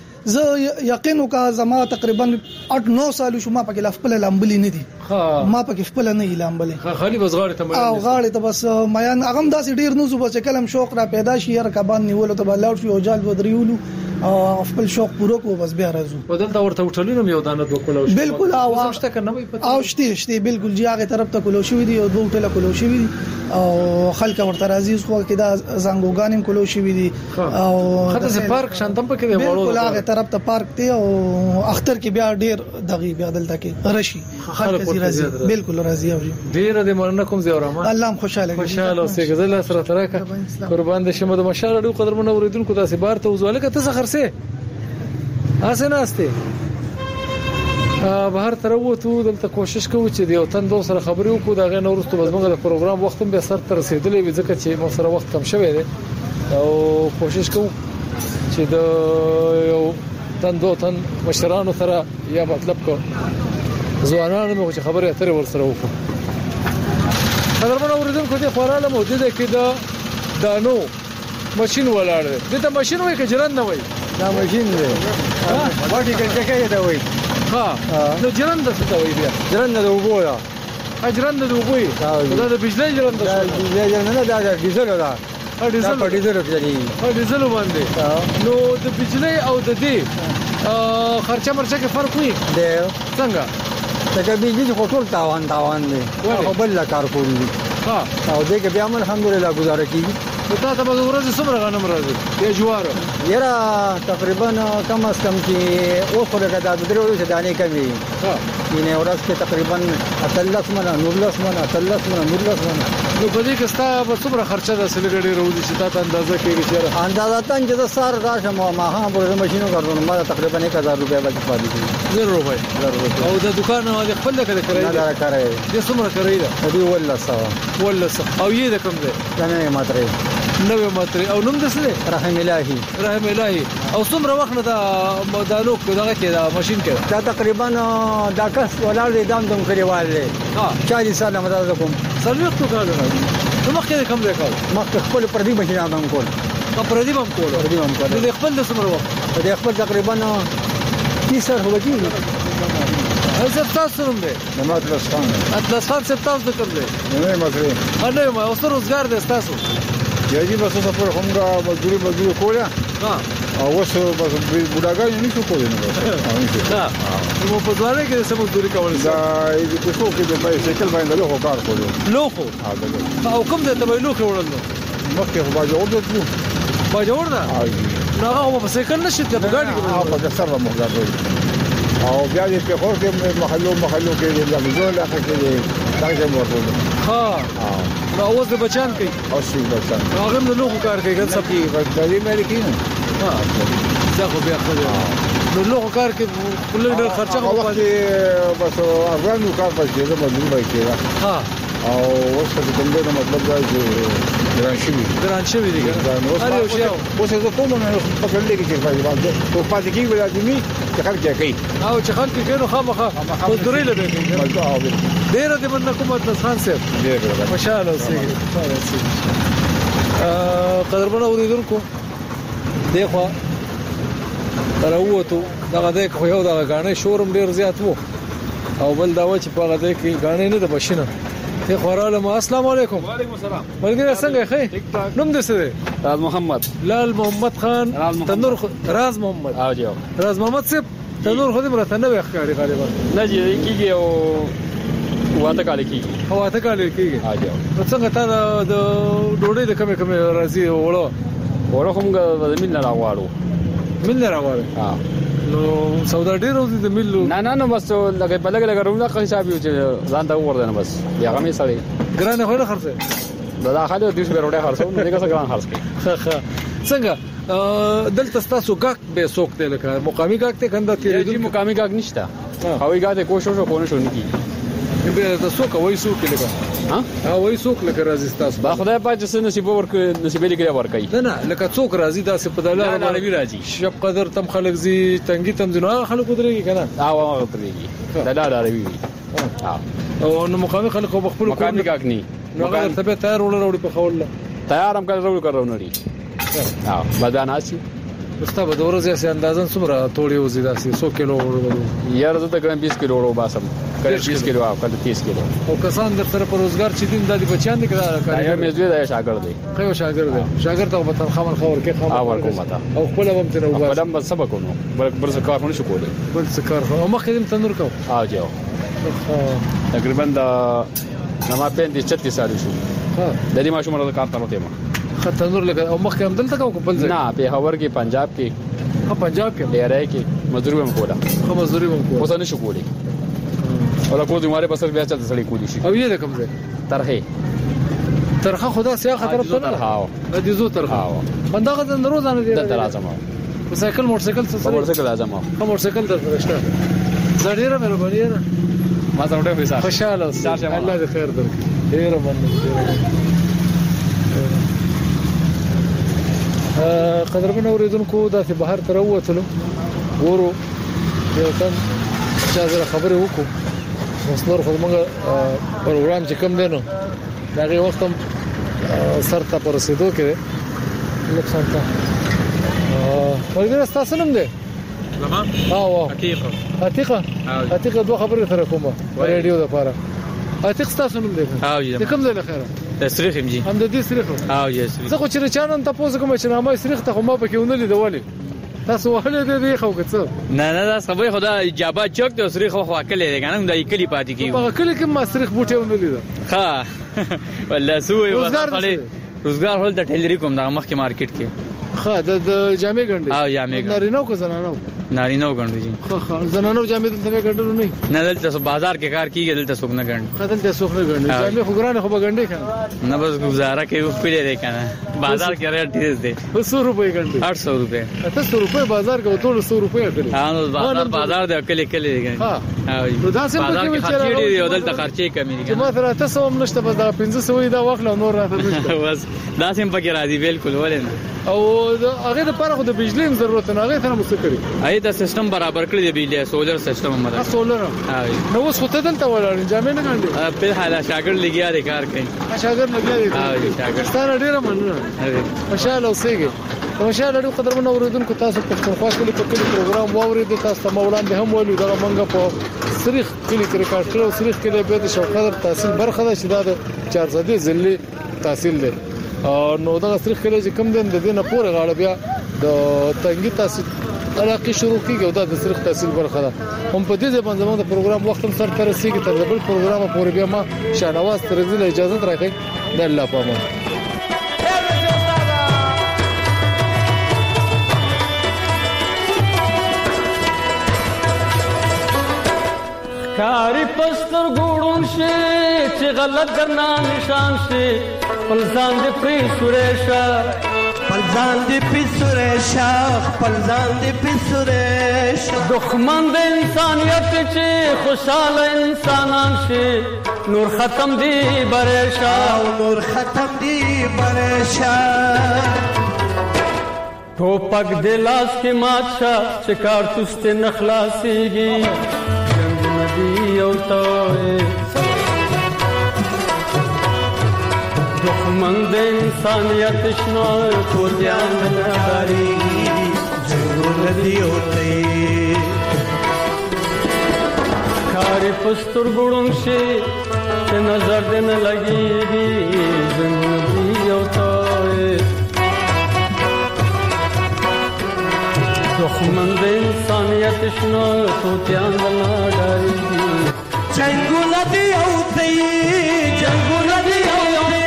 زه یقین وکا زما تقریبا اټ نو سال شو ما پکې خپل لامبلی نه دي ما پکې خپل نه لامبلی خالي بس غاړې ته او غاړې ته بس میان هغه داسې ډیر نو زو چې کلم شوق را پیدا شي هر کبان نیول ته بلاړ شو او جال ودریولو او خپل شوق پوره کو بس بیا راځو بدل دا ورته وټلینو یو دانه وکولو بالکل او شته کنه وي پته او شته شته بالکل جی هغه طرف ته کولو شوی دی او دوه ټله کولو شوی دی او خلک ورته راځي خو کې دا زنګوګانم کولو شوی دی او خاطر سه پارک شانتم پکې دی بالکل هغه طرف ته پارک دی او اختر کې بیا ډیر دغه بیا دلته کې رشي خلک راځي بالکل راځي او ډیر د مرنه کوم زی اورما الله خوشاله خوشاله اوسې غزل سره ترکه قربان د شمه د مشال ډو قدر من اوریدونکو تاسو بار ته وزواله که تاسو خرسه اسنه استه بهر تر وته دلته کوشش کوو چې یو تن دو سره خبرې وکړو دا غي نورستو بزمغه د پروګرام وخت به سر تر رسیدلې وي ځکه چې مو سره وخت کم شوی دی او کوشش کوو چې د یو تن دو تن مشرانو سره یا مطلب کو ځوانانو مو چې خبرې اترې ور سره وکړو قدرمن اوریدونکو دې خوراله موجوده کې دا دانو ماشين ولاړ دی دا ماشين وای که جرن نه وای دا ماشين دی باټي کې کې دا وای ها نو جرن د څه وای بیا جرن د وګو یا اجرن د وګوي دا د بجلی جرن د بجلی جرن نه دا د ډیزل دا ډیزل په ډیزل چلی په ډیزل باندې نو د بجلی او د دې خرچه مرچه کې فرق وي دی څنګه دا بجلی خو ټول تاوان تاوان دی او بل لا کار کوي ها او دې کې بیا الحمدلله گزاره کیږي نو تا ته به ورځ څومره غنم راځي یا جوار یرا تقریبا کم از کم کې او خو لګا د درو څه دانې کمی ها ینه ورځ کې تقریبا اتلس منه نورلس منه اتلس منه نورلس منه نو په دې کې ستا به څومره خرچه د سلګړې وروځي چې تا ته اندازه کېږي چې اندازه تن چې د سار راشم ما ها په ماشينو کارونه ما تقریبا یک هزار روپیا باندې پاتې دي زر روپۍ او د دکان او د خپل کده کرای نه دا کرای دي څومره کرای دا دی ولا سوا ولا سوا او یې د کوم دی نه ماتره نوې ماتره او نوم دسله رحم الهي رحم الهي او څومره وخت نه دا مدالوک دغه کې دا ماشين کې دا تقریبا دا کس ولر دي دام دم کړیوال دی ها چالیس سال مدد کوم سلوخ تو کار نه نو مخکې کوم دی کار مخکې خپل پردي ماشين هم کول پردي هم کول پردي هم کول د خپل د څومره وخت د خپل تقریبا تیس سال هو کېږي حضرت تاسو نوم دی محمد اطلس خان اطلس خان څه تاسو د کوم دی نه مکرې نه ما اوس روزګار دی تاسو یی بس اوس پر همغه مزدوري مزدوري کوله ها او اوس بس بډاګان نه شو کولای نو ها نو په ځوانه کې سم مزدوري کول دا دې په څو کې د بایسکل باندې له کار کولو لوخو او کوم د تبې لوخو وړل نو مخکې خو باجوړ دې باجوړ نه نو هغه په سایکل نشي ته په ګاډي کې په سره مخدار او بیا دې په خور کې محلو محلو کې دې لږه لا کې دې څنګه ورته ها نو اوس د بچان کوي او څه بچان هغه نو لوخو کار کوي ګل سب کې غږی مې لیکي ها څه خو بیا خو نو لوخو کار کې کله ډېر خرچه کوي بس افغانو کار پاتې ده مزدور وای کېږي ها او اوس د کوم ډول مطلب دا چې ګران شوی ګران شوی دی هر یو شی اوس زه کوم نه په کله کې چې پاتې باندې او پاتې کې ولا دې چې خلک یې کوي او چې خلک کې نو خامخا مزدوري لږه کوي ډېر دې باندې کومه تاسو سره ډېر ماشاءالله سي قدرمنه اوریدونکو دغه راووتو دغه د خو یو دغه غاڼې شورم ډېر زیات وو او بل دا و چې په هغه د کې غاڼې نه د بشینه ته خوراله ما السلام علیکم وعلیکم السلام ملګری څنګه ښه نوم دې څه دی راز محمد لال محمد خان تنور راز محمد او جو راز محمد صاحب تنور خو دې مرته نه وښکاري غالبا نه جی کیږي او واته کال کیږي واته کال کیږي او جو څنګه تا د ډوډۍ د کمې کمې راځي وړو وړو کوم د مين نه راوړو مين نه راوړو ها نو سودا ډیر ورته د ملو نه نه نو بس لکه بلګ لګ روزه خو حساب یو چې ځان ته ورده نه بس بیا غمې سړی ګرانه خو نه خرڅه دا خاله د دې ورته خرڅو نه دغه څنګه ګران خرڅ کړي څنګه دلته تاسو ګاک به سوکته لکه مقامی ګاک ته کنده تیرې دي مقامی ګاک نشته هوی ګاک کوشش وکړو شو نه کی به تاسو کوی سوک لکه ها ها وای سوک لکه راځي تاسو با خدای پاک چې نصیب ورک نصیب لري ورکړي نه نه لکه څوک راځي دا څه په دلاره باندې راځي شپ قدر تم خلک زی تنګي تم زنه خلک درېږي کنه او هغه درېږي دا دا راوي ها او نو مقامی خلک په خپل مقامی ګاک نه نو هغه ته به تیار وړل په خول تیار هم کړو کړو نړي ها بدن اسی ستا به د ورځې سي اندازن څومره توړي وزي داسې څو کیلو وړو یار زه تقریبا بیس کیلو وړو باسم کله بیس کیلو او کله تیس کیلو او کسان در سره پر روزګار چې دین د بچیان دي کړه یا مې زوی د شاګرد دی خو شاګرد دی شاګرد ته په خامن خبر کې خبر او ورکوم تا او خپل هم تر وګړه خپل هم سبق ونو بل بل څه کار نه شو کولای بل څه کار او مخکې دې تنور کو او جو تقریبا د نما پندې چتیس سال شو ها د دې ماشوم راځه کار تلته ما تنور لګا او مخکې هم دلته کو بل ځای نه په هور کې پنجاب کې ها پنجاب کې ډیرای کې مزدوري هم کوله خو مزدوري هم کوله اوس نه شو کولای ولا کو دې ماره بسر بیا چلته سړی کولی شي او یې کوم ځای ترخه ترخه خدا سیا خطر په ترخه او دې زو ترخه بندغه د روزانه دی د درازم په سایکل موټر سایکل څه موټر سایکل اعظم او موټر سایکل درته زړیره مې وروړی نه ما ته وړه پیسې خوشاله الله دې خیر درکړي ډیر باندې قدرمن اوریدونکو داسې بهر تر ووتلو ورو یو تن چې زره خبرې وکړو مسنور خو موږ پروګرام چې کم دینو دغه وخت هم سر ته پر رسیدو کې نقصان تا ورګر تاسو نوم دی زمان او حقیقه حقیقه حقیقه دوه خبرې سره کومه رادیو د پاره حقیقه تاسو نوم دی او کوم ځای له خیره تسریخ هم جی هم د دې سریخ او یې سریخ زه خو چې چانن تاسو کوم چې نامه سریخ ته خو ما پکې ونلې دی تاسو وهله دې خو کڅ نه نه دا خبره خدا اجابه چوک ته سریخ خو خواکلې دی کنه د کلی پاتې کیږي په کلی کې ما سریخ بوټي ونلې ها والله سوې وځه روزګار هول د ټیلری کوم د مخ کې مارکیټ کې ها د جامې ګنډي او جامې ګنډي نارینو کو زنانو نارینو ګنډي جی خو خو زنانو جامې ته ګنډلو نه نه دلته بازار کې کار کیږي دلته څوک نه ګنډي خدل ته څوک نه ګنډي جامې خو ګرانه خو بګنډي کنه نه بس گزاره کوي خو پیلې دی کنه بازار کې ریټ ډیر دی سو روپے ګنډي आठ सौ روپے اته سو روپے بازار کې ټول سو روپے کړی ها نو بازار بازار دی کلی کلی دی ها نو دا څه بازار کې خرچې دی او دلته خرچې کمی دي ما سره تاسو هم نشته بس دا پنځه سو دا واخله نور راته نشته بس دا سم پکې راځي بالکل ولې او هغه د پاره خو د بجلی ضرورت نه هغه ته مسکري اې دا سیستم برابر کړی دی بجلی سولر سیستم هم ده سولر نو اوس خو ته دلته ولاړ جامې نه ګنډي په حاله شاګرد لګیا دی کار کوي شاګرد لګیا دی ها شاګرد ستاره ډیره مننه ماشاءالله اوسېږي ماشاءالله ډېر قدرمن اوریدونکو تاسو په پښتونخوا کې په کلی پروګرام واورید تاسو ته مولانا به هم ویلو دا منګه په سریخ کلی کې ریکارډ کړو سریخ کې به د شوقدر تحصیل برخه ده چې دا د چار صدې ځلې تحصیل ده نو دا سریخ کې چې کم دین د دینه پورې غاړه بیا د تنګي تحصیل علاقه شروع کیږي دا د سریخ تحصیل برخه ده هم په دې ځبان زموږ د پروګرام وخت سره تر رسیدي تر بل پروګرام پورې بیا ما شاهنواز تر دې اجازه راکړي د الله پامه کاری پستر ګوړون شي چې غلط ګرنا نشان شي پلزان دې پری سورېشا پلزان دې پری سورېشا پلزان دې پری سورېشا دښمن د انسانيت چې خوشاله انسانان شي نور ختم دی برېشا نور ختم دی برېشا ټوپک د لاس کې ماتشا چې کارتوس ته نخلاصيږي یو توي دښمن د انسانيت شنو کو ځان لري جوړ دی اوته کاری پستر ګړون شي چې نظر دې نه لګيږي جوړ دی اوته دښمن د انسانيت شنو کو ځان لري جنگونه دی اوته جنگونه دی اوته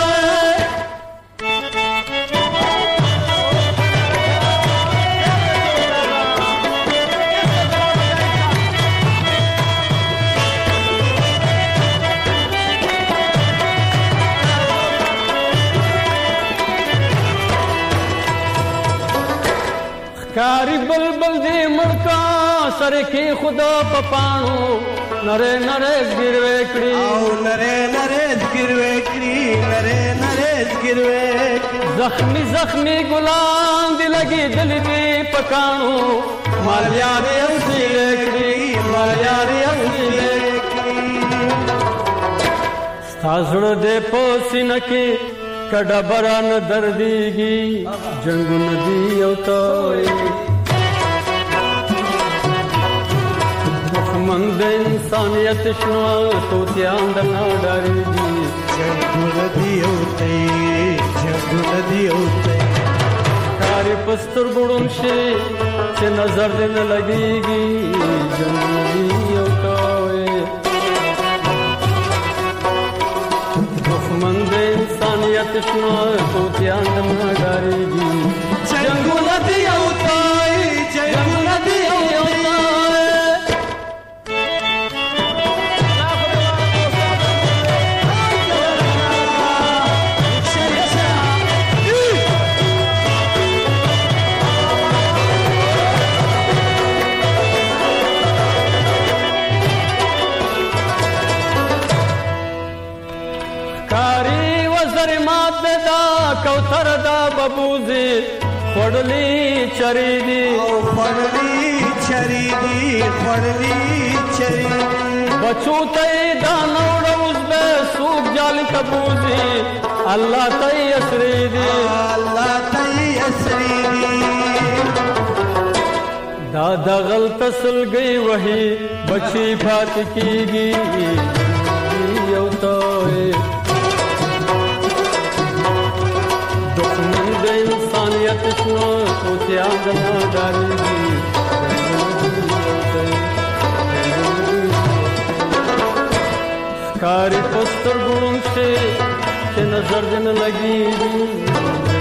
کاری بلبل دی مړکا سره کې خدا پپانو نره نره زګروي کړی او نره نره زګروي کړی نره نره زګروي زخمی زخمی ګلان دی لګي دل دی پکانو مال یار اصلي کړی مال یار اصلي کړی ستاسو دې پوسینه کې کډه بران درديږي جنگ ندی او توي دښمن د انسانيت شنو تو ځان د نړۍ جنگ ندی او توي جنگ ندی او توي کاری پستر ګړون شي چې نظر دې نه لګيږي جنگ ندی او توي دښمن د انسانيت شنو تو ځان د نړۍ جنگ ندی او توي جنگ ندی او کوثر دا ببوزي خړلې چری دي او خړلې چری دي خړلې چری بچو ته دا نوړ اوس به سوق جال کبوزي الله ته اسري دي الله ته اسري دي دا د غلط سلګي وਹੀ بچي فات کیږي یو ته توتیان دنا ډارېږي ښکاري په سترګو ړوند شي چې نظر دې نه لګېږي